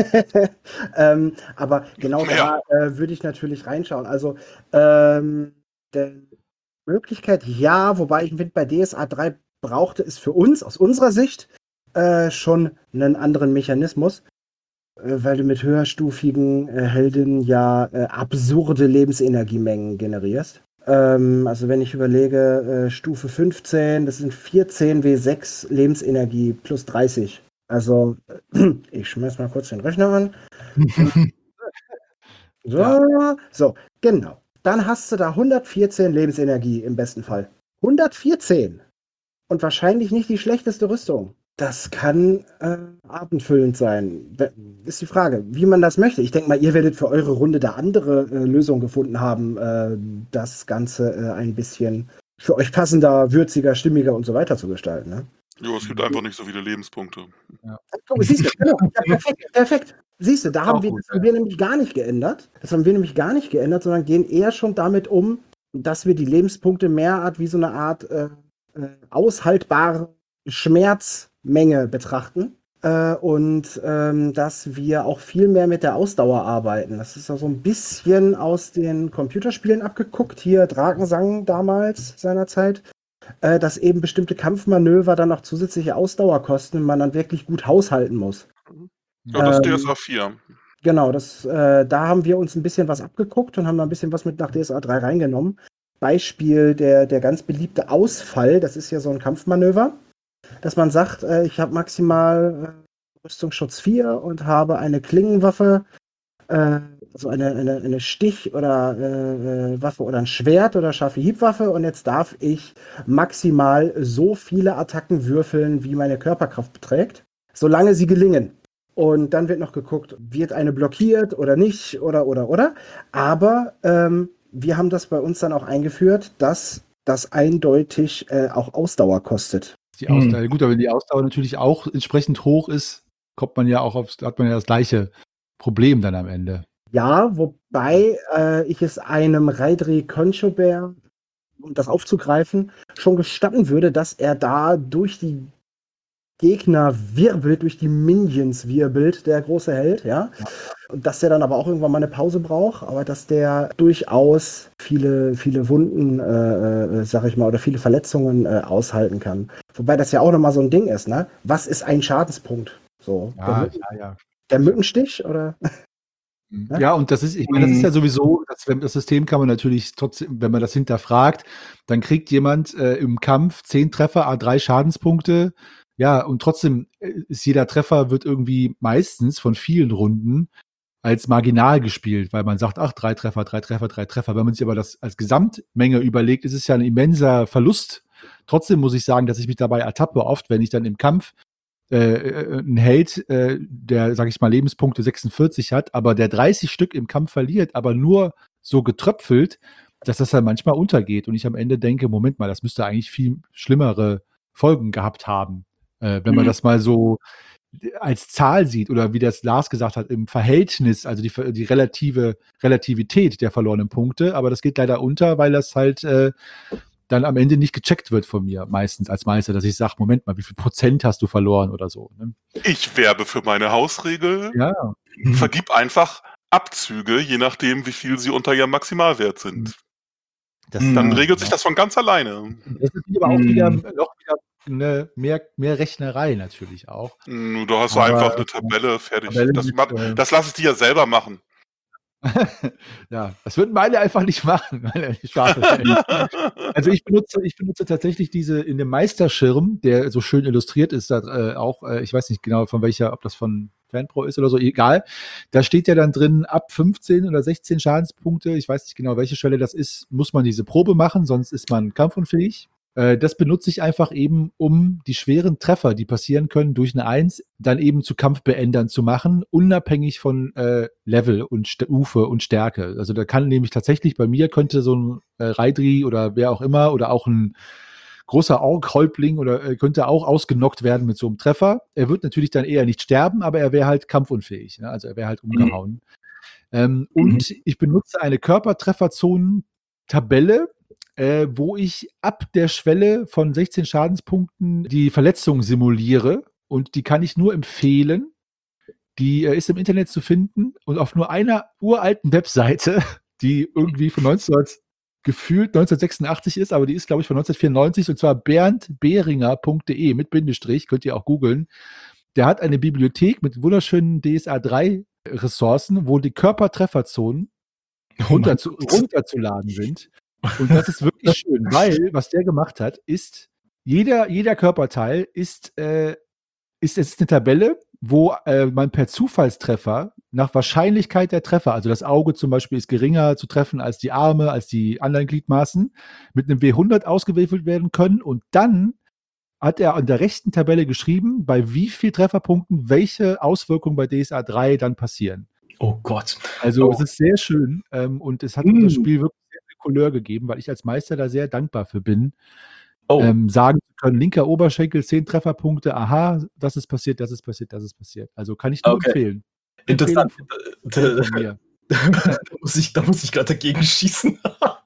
ähm, aber genau Ja. da äh, würde ich natürlich reinschauen. Also ähm, der Möglichkeit, ja, wobei ich finde, bei D S A drei brauchte es für uns aus unserer Sicht äh, schon einen anderen Mechanismus, äh, weil du mit höherstufigen äh, Heldinnen ja äh, absurde Lebensenergiemengen generierst. Ähm, also wenn ich überlege, äh, Stufe fünfzehn, das sind vierzehn W sechs Lebensenergie plus dreißig. Also äh, ich schmeiß mal kurz den Rechner an. So, Ja. so, genau. Dann hast du da hundertvierzehn Lebensenergie im besten Fall. hundertvierzehn! Und wahrscheinlich nicht die schlechteste Rüstung. Das kann äh, abendfüllend sein. We- Ist die Frage, wie man das möchte. Ich denke mal, ihr werdet für eure Runde da andere äh, Lösungen gefunden haben, äh, das Ganze äh, ein bisschen für euch passender, würziger, stimmiger und so weiter zu gestalten. Ne? Jo, es gibt einfach nicht so viele Lebenspunkte. Guck, siehst du, genau. Ja, perfekt, perfekt. Siehst du, da Auch haben wir, gut, das haben wir nämlich gar nicht geändert. Das haben wir nämlich gar nicht geändert, sondern gehen eher schon damit um, dass wir die Lebenspunkte mehr Art wie so eine Art äh, äh, aushaltbare Schmerzmenge betrachten. Äh, und ähm, dass wir auch viel mehr mit der Ausdauer arbeiten. Das ist ja so ein bisschen aus den Computerspielen abgeguckt. Hier Drakensang damals seinerzeit. Äh, dass eben bestimmte Kampfmanöver dann noch zusätzliche Ausdauer kosten und man dann wirklich gut haushalten muss. Ja, das ist Ähm, D S A vier. Genau, das, äh, da haben wir uns ein bisschen was abgeguckt und haben da ein bisschen was mit nach D S A drei reingenommen. Beispiel der, der ganz beliebte Ausfall, das ist ja so ein Kampfmanöver, dass man sagt, äh, ich habe maximal äh, Rüstungsschutz vier und habe eine Klingenwaffe, äh, also eine, eine, eine Stich- oder äh, äh, Waffe oder ein Schwert oder scharfe Hiebwaffe und jetzt darf ich maximal so viele Attacken würfeln, wie meine Körperkraft beträgt, solange sie gelingen. Und dann wird noch geguckt, wird eine blockiert oder nicht oder oder oder. Aber ähm, wir haben das bei uns dann auch eingeführt, dass das eindeutig äh, auch Ausdauer kostet. Die Ausdauer, gut, aber wenn die Ausdauer natürlich auch entsprechend hoch ist, kommt man ja auch aufs, hat man ja das gleiche Problem dann am Ende. Ja, wobei äh, ich es einem Raidri Conchobert, um das aufzugreifen, schon gestatten würde, dass er da durch die Gegner wirbelt, durch die Minions wirbelt, der große Held, ja. Und dass der dann aber auch irgendwann mal eine Pause braucht, aber dass der durchaus viele, viele Wunden, äh, äh, sag ich mal, oder viele Verletzungen äh, aushalten kann. Wobei das ja auch nochmal so ein Ding ist, ne? Was ist ein Schadenspunkt? So, der, Ja, Mücken, ja, ja. der Mückenstich oder? Ja, ja, und das ist, ich meine, das ist ja sowieso, das, das System kann man natürlich trotzdem, wenn man das hinterfragt, dann kriegt jemand äh, im Kampf zehn Treffer, a drei Schadenspunkte. Ja, und trotzdem ist jeder Treffer wird irgendwie meistens von vielen Runden als marginal gespielt, weil man sagt, ach, drei Treffer, drei Treffer, drei Treffer. Wenn man sich aber das als Gesamtmenge überlegt, ist es ja ein immenser Verlust. Trotzdem muss ich sagen, dass ich mich dabei ertappe, oft, wenn ich dann im Kampf äh, ein Held, äh, der, sag ich mal, Lebenspunkte sechsundvierzig hat, aber der dreißig Stück im Kampf verliert, aber nur so getröpfelt, dass das dann manchmal untergeht und ich am Ende denke, Moment mal, das müsste eigentlich viel schlimmere Folgen gehabt haben, äh, wenn man Mhm. das mal so als Zahl sieht oder wie das Lars gesagt hat, im Verhältnis, also die, Ver- die relative Relativität der verlorenen Punkte, aber das geht leider unter, weil das halt äh, dann am Ende nicht gecheckt wird von mir, meistens als Meister, dass ich sage, Moment mal, wie viel Prozent hast du verloren oder so. Ne? Ich werbe für meine Hausregel. Ja, Vergib einfach Abzüge, je nachdem, wie viel sie unter ihrem Maximalwert sind. das, Mhm. Dann ja, regelt sich ja. das von ganz alleine. Und das ist aber auch wieder Mhm. noch wieder eine, mehr, mehr Rechnerei natürlich auch. Hm, Du hast so Aber, einfach eine äh, Tabelle, fertig. Tabelle Das, mit, ma- äh, das lasse ich dir ja selber machen. ja, das würden meine einfach nicht machen, meine Schwafelfälle. Also ich benutze, ich benutze tatsächlich diese in dem Meisterschirm, der so schön illustriert ist, da, äh, auch, äh, ich weiß nicht genau von welcher, ob das von FanPro ist oder so, egal. Da steht ja dann drin, ab fünfzehn oder sechzehn Schadenspunkte, ich weiß nicht genau, welche Schwelle das ist, muss man diese Probe machen, sonst ist man kampfunfähig. Äh, das benutze ich einfach eben, um die schweren Treffer, die passieren können, durch eine Eins dann eben zu Kampfbeendern zu machen, unabhängig von äh, Level und Stufe und Stärke. Also da kann nämlich tatsächlich bei mir könnte so ein äh, Raidri oder wer auch immer oder auch ein großer Ork-Häuptling oder äh, könnte auch ausgenockt werden mit so einem Treffer. Er wird natürlich dann eher nicht sterben, aber er wäre halt kampfunfähig. Ne? Also er wäre halt umgehauen. Ähm, und ich benutze eine Körpertrefferzonen-Tabelle, äh, wo ich ab der Schwelle von sechzehn Schadenspunkten die Verletzung simuliere. Und die kann ich nur empfehlen. Die äh, ist im Internet zu finden und auf nur einer uralten Webseite, die irgendwie von neunzehn gefühlt neunzehnhundertsechsundachtzig ist, aber die ist, glaube ich, von neunzehnhundertvierundneunzig, und zwar berndberinger punkt de mit Bindestrich, könnt ihr auch googeln. Der hat eine Bibliothek mit wunderschönen D S A drei Ressourcen, wo die Körpertrefferzonen runter zu, runterzuladen sind. Und das ist wirklich schön, weil was der gemacht hat, ist, jeder, jeder Körperteil ist, äh, ist, es ist eine Tabelle, wo äh, man per Zufallstreffer nach Wahrscheinlichkeit der Treffer, also das Auge zum Beispiel ist geringer zu treffen als die Arme, als die anderen Gliedmaßen, mit einem W hundert ausgewürfelt werden können und dann hat er an der rechten Tabelle geschrieben, bei wie viel Trefferpunkten welche Auswirkungen bei D S A drei dann passieren. Oh Gott. Also Oh. es ist sehr schön ähm, und es hat Mm. das Spiel wirklich sehr viel Couleur gegeben, weil ich als Meister da sehr dankbar für bin, Oh. ähm, sagen zu können, linker Oberschenkel, zehn Trefferpunkte, aha, das ist passiert, das ist passiert, das ist passiert. Also kann ich nur Okay. empfehlen. Interessant. Empfehlung von mir. da muss ich, da muss ich gerade dagegen schießen.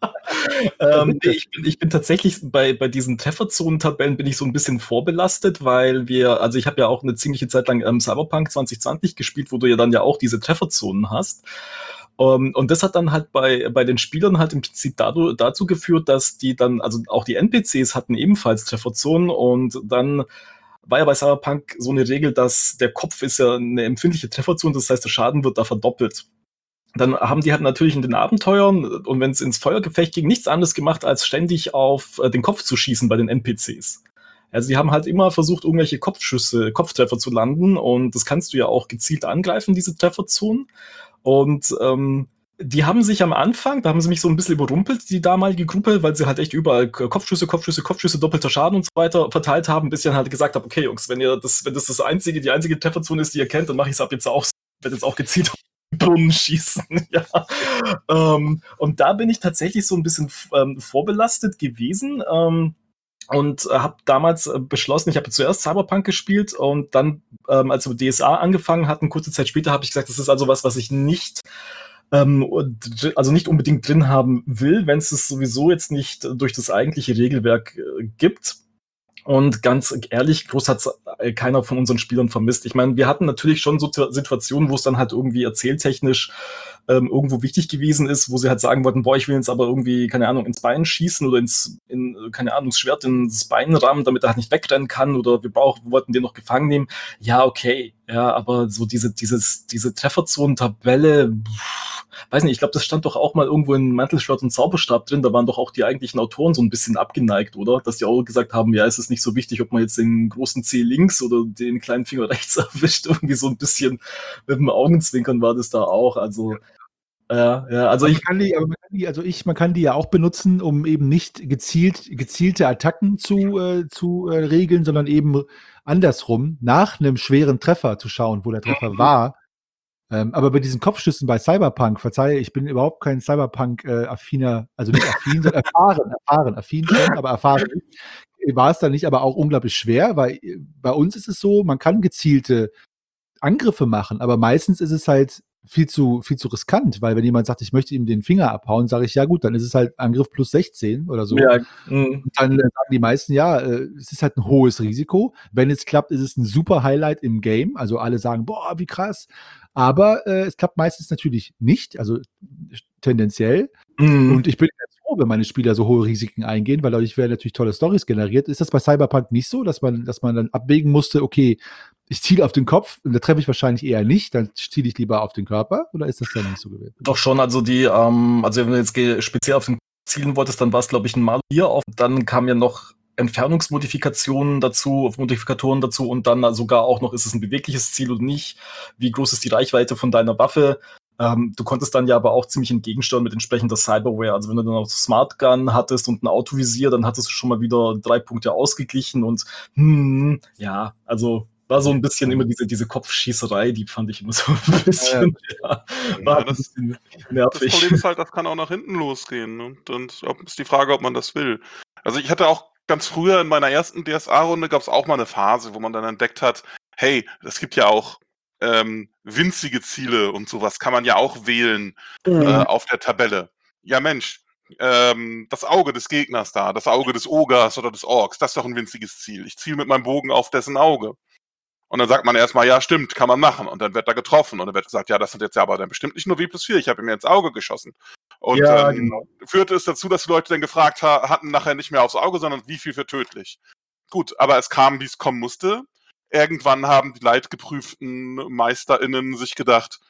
ähm, nee, ich, bin, ich bin tatsächlich bei, bei diesen Trefferzonen-Tabellen bin ich so ein bisschen vorbelastet, weil wir, also ich habe ja auch eine ziemliche Zeit lang ähm, Cyberpunk zwanzig zwanzig gespielt, wo du ja dann ja auch diese Trefferzonen hast. Um, und das hat dann halt bei, bei den Spielern halt im Prinzip dazu, dazu geführt, dass die dann, also auch die N P Cs hatten ebenfalls Trefferzonen und dann war ja bei Cyberpunk so eine Regel, dass der Kopf ist ja eine empfindliche Trefferzone, das heißt, der Schaden wird da verdoppelt. Dann haben die halt natürlich in den Abenteuern und wenn es ins Feuergefecht ging, nichts anderes gemacht, als ständig auf äh, den Kopf zu schießen bei den N P Cs. Also die haben halt immer versucht, irgendwelche Kopfschüsse, Kopftreffer zu landen und das kannst du ja auch gezielt angreifen, diese Trefferzonen. Und ähm, die haben sich am Anfang, da haben sie mich so ein bisschen überrumpelt, die damalige Gruppe, weil sie halt echt überall Kopfschüsse, Kopfschüsse, Kopfschüsse, doppelter Schaden und so weiter verteilt haben, bis ich dann halt gesagt habe, okay Jungs, wenn ihr das, wenn das das einzige, die einzige Trefferzone ist, die ihr kennt, dann mache ich es ab jetzt auch, werde jetzt auch gezielt auf den Brunnen schießen. Ja. ähm, und da bin ich tatsächlich so ein bisschen ähm, vorbelastet gewesen. Ähm, Und äh, habe damals äh, beschlossen, ich habe zuerst Cyberpunk gespielt und dann, ähm, als wir D S A angefangen hatten, kurze Zeit später, habe ich gesagt, das ist also was, was ich nicht, ähm, dr- also nicht unbedingt drin haben will, wenn es es sowieso jetzt nicht durch das eigentliche Regelwerk äh, gibt. Und ganz ehrlich, groß hat es keiner von unseren Spielern vermisst. Ich meine, wir hatten natürlich schon so Situationen, wo es dann halt irgendwie erzähltechnisch ähm, irgendwo wichtig gewesen ist, wo sie halt sagen wollten, boah, ich will jetzt aber irgendwie, keine Ahnung, ins Bein schießen oder ins, in, keine Ahnung, das Schwert ins Bein rammen, damit er halt nicht wegrennen kann oder wir brauchen, wir wollten den noch gefangen nehmen. Ja, okay, ja, aber so diese, dieses, diese Trefferzonen-Tabelle, pff, weiß nicht, ich glaube, das stand doch auch mal irgendwo in Mantelschwert und Zauberstab drin, da waren doch auch die eigentlichen Autoren so ein bisschen abgeneigt, oder? Dass die auch gesagt haben, ja, es ist nicht so wichtig, ob man jetzt den großen C links oder den kleinen Finger rechts erwischt, irgendwie so ein bisschen mit dem Augenzwinkern war das da auch, also ja, ja, also Aber ich, man kann die, aber man kann die, also ich, man kann die ja auch benutzen, um eben nicht gezielt, gezielte Attacken zu, äh, zu äh, regeln, sondern eben andersrum, nach einem schweren Treffer zu schauen, wo der Treffer Mhm. war, Ähm, aber bei diesen Kopfschüssen bei Cyberpunk, verzeihe, ich bin überhaupt kein Cyberpunk-affiner, also nicht affin, sondern erfahren, erfahren, affin schon, aber erfahren nicht. War es dann nicht aber auch unglaublich schwer, weil äh, bei uns ist es so, man kann gezielte Angriffe machen, aber meistens ist es halt viel zu, viel zu riskant, weil wenn jemand sagt, ich möchte ihm den Finger abhauen, sage ich, ja gut, dann ist es halt Angriff plus sechzehn oder so. Ja, mh. Und dann äh, sagen die meisten, ja, äh, es ist halt ein hohes Risiko. Wenn es klappt, ist es ein super Highlight im Game. Also alle sagen, boah, wie krass. Aber äh, es klappt meistens natürlich nicht, also tendenziell. Mhm. Und ich bin ganz froh, wenn meine Spieler so hohe Risiken eingehen, weil dadurch werden natürlich tolle Storys generiert. Ist das bei Cyberpunk nicht so, dass man, dass man dann abwägen musste, okay, ich ziele auf den Kopf und da treffe ich wahrscheinlich eher nicht, dann ziele ich lieber auf den Körper? Oder ist das dann nicht so gewesen? Doch schon, also die, ähm, also wenn du jetzt ge- speziell auf den Kopf zielen wolltest, dann war es, glaube ich, ein Malo hier auf. Dann kamen ja noch Entfernungsmodifikationen dazu, Modifikatoren dazu und dann sogar auch noch, ist es ein bewegliches Ziel oder nicht? Wie groß ist die Reichweite von deiner Waffe? Ähm, du konntest dann ja aber auch ziemlich entgegensteuern mit entsprechender Cyberware. Also wenn du dann noch Smart Gun hattest und ein Autovisier, dann hattest du schon mal wieder drei Punkte ausgeglichen und hm, ja, also war so ein bisschen immer diese, diese Kopfschießerei, die fand ich immer so ein bisschen, ja, war Ja, ein das, bisschen das nervig. Problem ist halt, das kann auch nach hinten losgehen. Ne? Und ob, ist die Frage, ob man das will. Also ich hatte auch ganz früher in meiner ersten D S A-Runde gab es auch mal eine Phase, wo man dann entdeckt hat, hey, es gibt ja auch ähm, winzige Ziele und sowas kann man ja auch wählen äh, Mhm. auf der Tabelle. Ja Mensch, ähm, das Auge des Gegners da, das Auge des Ogers oder des Orks, das ist doch ein winziges Ziel. Ich ziele mit meinem Bogen auf dessen Auge. Und dann sagt man erstmal, ja, stimmt, kann man machen. Und dann wird da getroffen. Und dann wird gesagt, ja, das sind jetzt ja aber dann bestimmt nicht nur W plus vier, ich habe ihm ja ins Auge geschossen. Und Ja, dann genau. führte es dazu, dass die Leute dann gefragt ha hatten, nachher nicht mehr aufs Auge, sondern wie viel für tödlich. Gut, aber es kam, wie es kommen musste. Irgendwann haben die leidgeprüften MeisterInnen sich gedacht,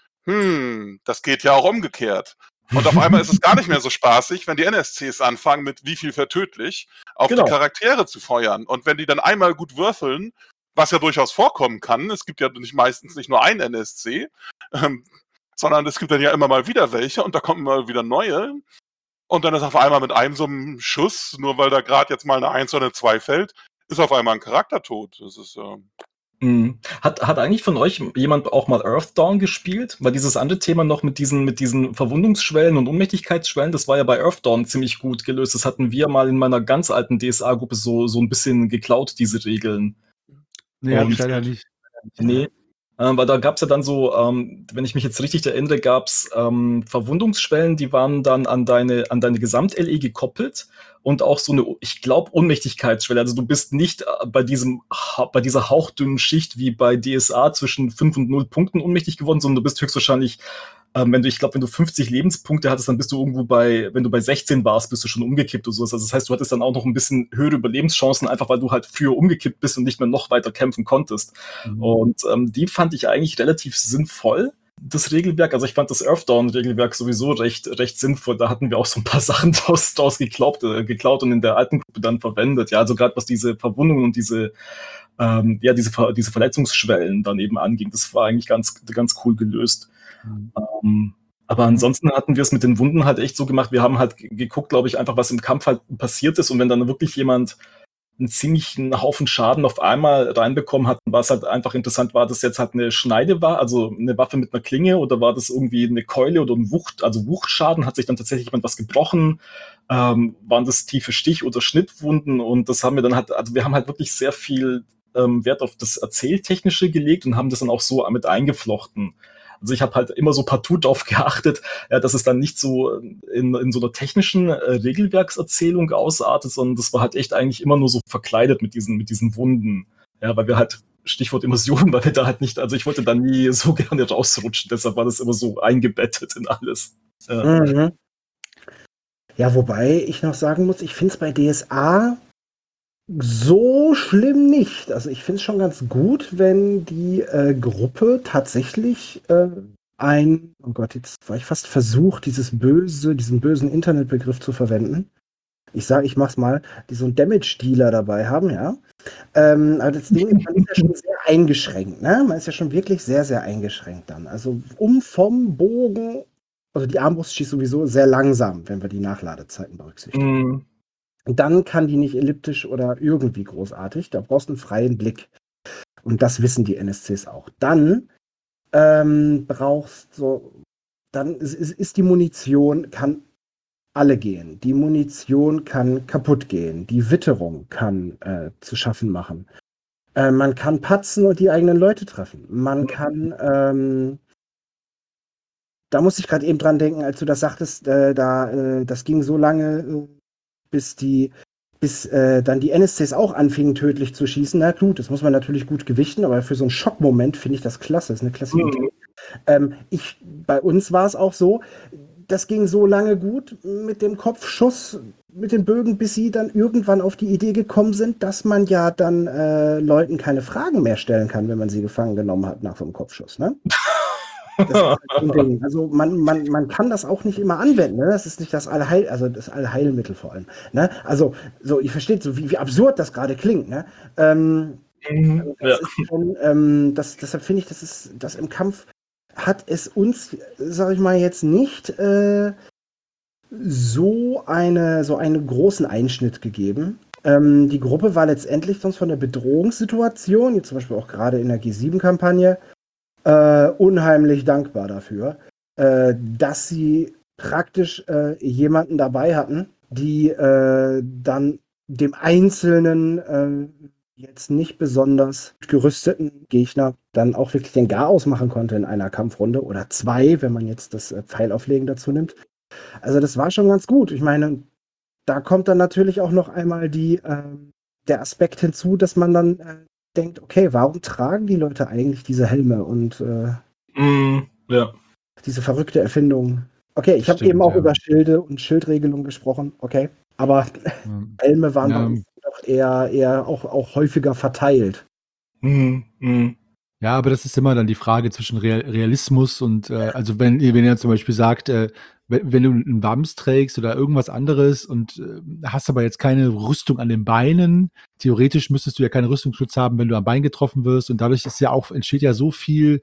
hm, das geht ja auch umgekehrt. Und auf einmal ist es gar nicht mehr so spaßig, wenn die N S Cs anfangen, mit wie viel für tödlich auf Genau. die Charaktere zu feuern. Und wenn die dann einmal gut würfeln, was ja durchaus vorkommen kann, es gibt ja nicht meistens nicht nur ein N S C, ähm, sondern es gibt dann ja immer mal wieder welche und da kommen mal wieder neue. Und dann ist auf einmal mit einem so einem Schuss, nur weil da gerade jetzt mal eine eins oder eine zwei fällt, ist auf einmal ein Charakter tot. Das ist, äh, Mhm. Hat, hat eigentlich von euch jemand auch mal Earthdawn gespielt? Weil dieses andere Thema noch mit diesen, mit diesen Verwundungsschwellen und Ohnmächtigkeitsschwellen, das war ja bei Earthdawn ziemlich gut gelöst. Das hatten wir mal in meiner ganz alten D S A-Gruppe so, so ein bisschen geklaut, diese Regeln. Nee, hab ich Und leider nicht. nee, äh, weil da gab es ja dann so, ähm, wenn ich mich jetzt richtig erinnere, gab es ähm, Verwundungsschwellen, die waren dann an deine, an deine Gesamt-L E gekoppelt und auch so eine, ich glaube, Ohnmächtigkeitsschwelle. Also du bist nicht äh, bei diesem, ha- bei dieser hauchdünnen Schicht wie bei D S A zwischen fünf und null Punkten ohnmächtig geworden, sondern du bist höchstwahrscheinlich, ähm, wenn du, ich glaube, wenn du fünfzig Lebenspunkte hattest, dann bist du irgendwo bei, wenn du bei sechzehn warst, bist du schon umgekippt oder sowas. Also das heißt, du hattest dann auch noch ein bisschen höhere Überlebenschancen, einfach weil du halt früher umgekippt bist und nicht mehr noch weiter kämpfen konntest. Mhm. Und ähm, die fand ich eigentlich relativ sinnvoll, das Regelwerk. Also ich fand das Earthdawn-Regelwerk sowieso recht, recht sinnvoll. Da hatten wir auch so ein paar Sachen draus, draus geklaut, äh, geklaut und in der alten Gruppe dann verwendet. Ja, also gerade was diese Verwundungen und diese, ähm, ja, diese, Ver diese Verletzungsschwellen dann eben anging, das war eigentlich ganz, ganz cool gelöst. Mhm. Ähm, aber ansonsten hatten wir es mit den Wunden halt echt so gemacht, wir haben halt ge- geguckt, glaube ich, einfach, was im Kampf halt passiert ist. Und wenn dann wirklich jemand einen ziemlichen Haufen Schaden auf einmal reinbekommen hat, war es halt einfach interessant, war das jetzt halt eine Schneide war, also eine Waffe mit einer Klinge, oder war das irgendwie eine Keule oder ein Wucht, also Wuchtschaden, hat sich dann tatsächlich jemand was gebrochen, ähm, waren das tiefe Stich- oder Schnittwunden, und das haben wir dann halt, also wir haben halt wirklich sehr viel ähm, Wert auf das Erzähltechnische gelegt und haben das dann auch so mit eingeflochten. Also ich habe halt immer so partout darauf geachtet, ja, dass es dann nicht so in, in so einer technischen äh, Regelwerkserzählung ausartet, sondern das war halt echt eigentlich immer nur so verkleidet mit diesen, mit diesen Wunden. Ja, weil wir halt, Stichwort Immersion, weil wir da halt nicht, also ich wollte da nie so gerne rausrutschen, deshalb war das immer so eingebettet in alles. Ja. Mhm. Ja, wobei ich noch sagen muss, ich finde es bei D S A so schlimm nicht. Also ich finde es schon ganz gut, wenn die äh, Gruppe tatsächlich äh, ein, oh Gott, jetzt war ich fast versucht, dieses böse, diesen bösen Internetbegriff zu verwenden. Ich sage, ich mach's mal, die so einen Damage-Dealer dabei haben, ja. Ähm, aber das Ding ist, man ist ja schon sehr eingeschränkt, ne? Man ist ja schon wirklich sehr, sehr eingeschränkt dann. Also um vom Bogen, also die Armbrust schießt sowieso sehr langsam, wenn wir die Nachladezeiten berücksichtigen. Mm, Und dann kann die nicht elliptisch oder irgendwie großartig. Da brauchst du einen freien Blick. Und das wissen die N S Cs auch. Dann ähm, brauchst, so, dann ist, ist, ist die Munition, kann alle gehen. Die Munition kann kaputt gehen. Die Witterung kann äh, zu schaffen machen. Äh, man kann patzen und die eigenen Leute treffen. Man kann, ähm, da muss ich gerade eben dran denken, als du das sagtest, äh, da, äh, das ging so lange, äh, bis die, bis äh, dann die N S Cs auch anfingen, tödlich zu schießen. Na gut, das muss man natürlich gut gewichten, aber für so einen Schockmoment finde ich das klasse. Das ist eine klasse Idee. Mhm. Ähm, ich, bei uns war es auch so, das ging so lange gut mit dem Kopfschuss, mit den Bögen, bis sie dann irgendwann auf die Idee gekommen sind, dass man ja dann äh, Leuten keine Fragen mehr stellen kann, wenn man sie gefangen genommen hat nach so einem Kopfschuss. Ne? Das ist halt so ein Ding. Also man, man, man kann das auch nicht immer anwenden. Ne? Das ist nicht das Allheil, also das Allheilmittel vor allem. Ne? Also so, ihr versteht so, wie, wie absurd das gerade klingt. Ne? Ähm, Mhm. also Ja. das ist schon, ähm, das, deshalb finde ich, das ist, das im Kampf hat es uns, sag ich mal, jetzt nicht äh, so eine, so einen großen Einschnitt gegeben. Ähm, die Gruppe war letztendlich sonst von der Bedrohungssituation, jetzt zum Beispiel auch gerade in der G sieben Kampagne, äh, unheimlich dankbar dafür, äh, dass sie praktisch äh, jemanden dabei hatten, die äh, dann dem einzelnen äh, jetzt nicht besonders gerüsteten Gegner dann auch wirklich den Garaus machen konnte in einer Kampfrunde oder zwei, wenn man jetzt das äh, Pfeilauflegen dazu nimmt. Also das war schon ganz gut. Ich meine, da kommt dann natürlich auch noch einmal die, äh, der Aspekt hinzu, dass man dann äh, denkt, okay, warum tragen die Leute eigentlich diese Helme und äh, Mhm. Ja. diese verrückte Erfindung? Okay, ich habe Stimmt, eben auch ja. über Schilde und Schildregelung gesprochen, okay, aber Ähm, Helme waren Ja. bei uns doch eher, eher auch, auch häufiger verteilt. Mhm. Mhm. Ja, aber das ist immer dann die Frage zwischen Real Realismus und, äh, also wenn ihr wenn ihr zum Beispiel sagt, äh, wenn wenn du einen Wams trägst oder irgendwas anderes und, äh, hast aber jetzt keine Rüstung an den Beinen, theoretisch müsstest du ja keinen Rüstungsschutz haben, wenn du am Bein getroffen wirst und dadurch ist ja auch entsteht ja so viel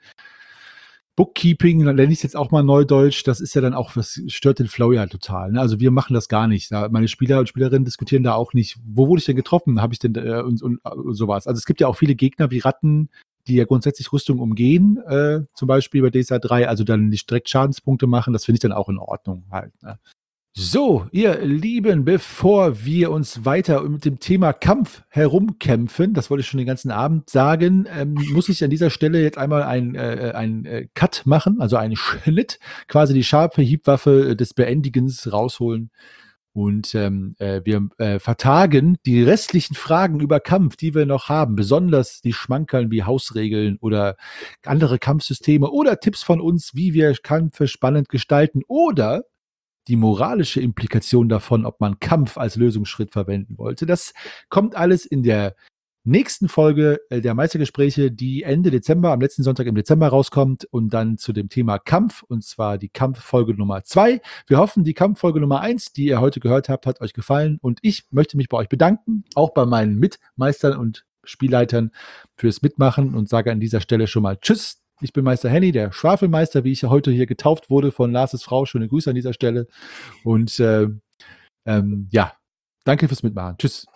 Bookkeeping, dann nenne ich es jetzt auch mal Neudeutsch, das ist ja dann auch, das stört den Flow ja total. Ne? Also wir machen das gar nicht. Da meine Spieler und Spielerinnen diskutieren da auch nicht, wo wurde ich denn getroffen? Habe ich denn äh, und, und, und sowas. Also es gibt ja auch viele Gegner wie Ratten, die ja grundsätzlich Rüstung umgehen, äh, zum Beispiel bei D S A drei, also dann nicht direkt Schadenspunkte machen, das finde ich dann auch in Ordnung halt. Ne? So, ihr Lieben, bevor wir uns weiter mit dem Thema Kampf herumkämpfen, das wollte ich schon den ganzen Abend sagen, ähm, muss ich an dieser Stelle jetzt einmal einen äh, ein, äh, Cut machen, also einen Schnitt, quasi die scharfe Hiebwaffe des Beendigens rausholen. Und ähm, äh, wir äh, vertagen die restlichen Fragen über Kampf, die wir noch haben, besonders die Schmankerln wie Hausregeln oder andere Kampfsysteme oder Tipps von uns, wie wir Kämpfe spannend gestalten oder die moralische Implikation davon, ob man Kampf als Lösungsschritt verwenden wollte. Das kommt alles in der nächsten Folge äh, der Meistergespräche, die Ende Dezember, am letzten Sonntag im Dezember rauskommt und dann zu dem Thema Kampf, und zwar die Kampffolge Nummer zwei. Wir hoffen, die Kampffolge Nummer eins, die ihr heute gehört habt, hat euch gefallen und ich möchte mich bei euch bedanken, auch bei meinen Mitmeistern und Spielleitern fürs Mitmachen und sage an dieser Stelle schon mal Tschüss. Ich bin Meister Henny, der Schwafelmeister, wie ich ja heute hier getauft wurde von Lars' Frau. Schöne Grüße an dieser Stelle. Und äh, ähm, ja, danke fürs Mitmachen. Tschüss.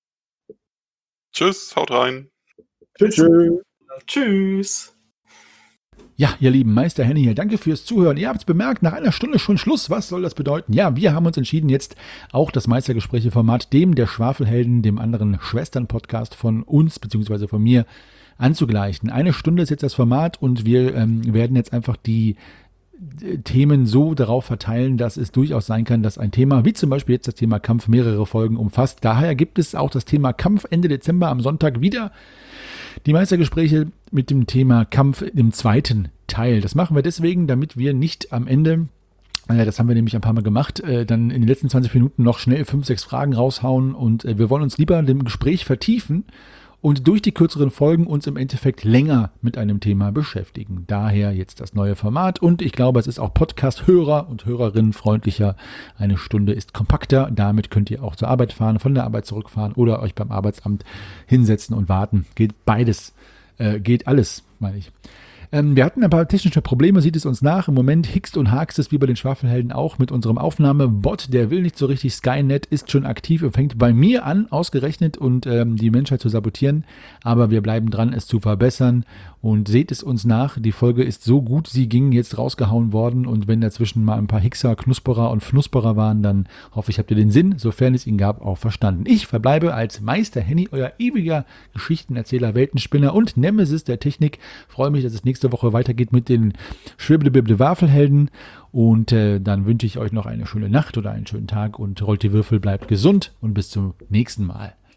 Tschüss, haut rein. Tschüss. tschüss. Tschüss. Ja, ihr lieben Meister Henny hier, danke fürs Zuhören. Ihr habt es bemerkt, nach einer Stunde schon Schluss. Was soll das bedeuten? Ja, wir haben uns entschieden, jetzt auch das Meistergespräche-Format dem der Schwafelhelden, dem anderen Schwestern-Podcast von uns, beziehungsweise von mir, anzugleichen. Eine Stunde ist jetzt das Format und wir ähm, werden jetzt einfach die äh, Themen so darauf verteilen, dass es durchaus sein kann, dass ein Thema, wie zum Beispiel jetzt das Thema Kampf, mehrere Folgen umfasst. Daher gibt es auch das Thema Kampf Ende Dezember am Sonntag wieder. Die Meistergespräche mit dem Thema Kampf im zweiten Teil. Das machen wir deswegen, damit wir nicht am Ende, äh, das haben wir nämlich ein paar Mal gemacht, äh, dann in den letzten zwanzig Minuten noch schnell fünf, sechs Fragen raushauen und äh, wir wollen uns lieber dem Gespräch vertiefen und durch die kürzeren Folgen uns im Endeffekt länger mit einem Thema beschäftigen. Daher jetzt das neue Format und ich glaube, es ist auch Podcast-Hörer und Hörerinnen freundlicher. Eine Stunde ist kompakter, damit könnt ihr auch zur Arbeit fahren, von der Arbeit zurückfahren oder euch beim Arbeitsamt hinsetzen und warten. Geht beides, äh, geht alles, meine ich. Ähm, wir hatten ein paar technische Probleme, sieht es uns nach. Im Moment hickst und hakst es wie bei den Schwafelhelden auch mit unserem Aufnahmebot. Der will nicht so richtig. Skynet ist schon aktiv und fängt bei mir an, ausgerechnet, und ähm, die Menschheit zu sabotieren. Aber wir bleiben dran, es zu verbessern. Und seht es uns nach. Die Folge ist so gut, sie ging jetzt rausgehauen worden. Und wenn dazwischen mal ein paar Hickser, Knusperer und Fnusperer waren, dann hoffe ich, habt ihr den Sinn, sofern es ihn gab, auch verstanden. Ich verbleibe als Meister Henny, euer ewiger Geschichtenerzähler, Weltenspinner und Nemesis der Technik. Freue mich, dass es nächste Woche weitergeht mit den Schwibble-Bibble-Wafelhelden. Und äh, dann wünsche ich euch noch eine schöne Nacht oder einen schönen Tag und rollt die Würfel, bleibt gesund und bis zum nächsten Mal.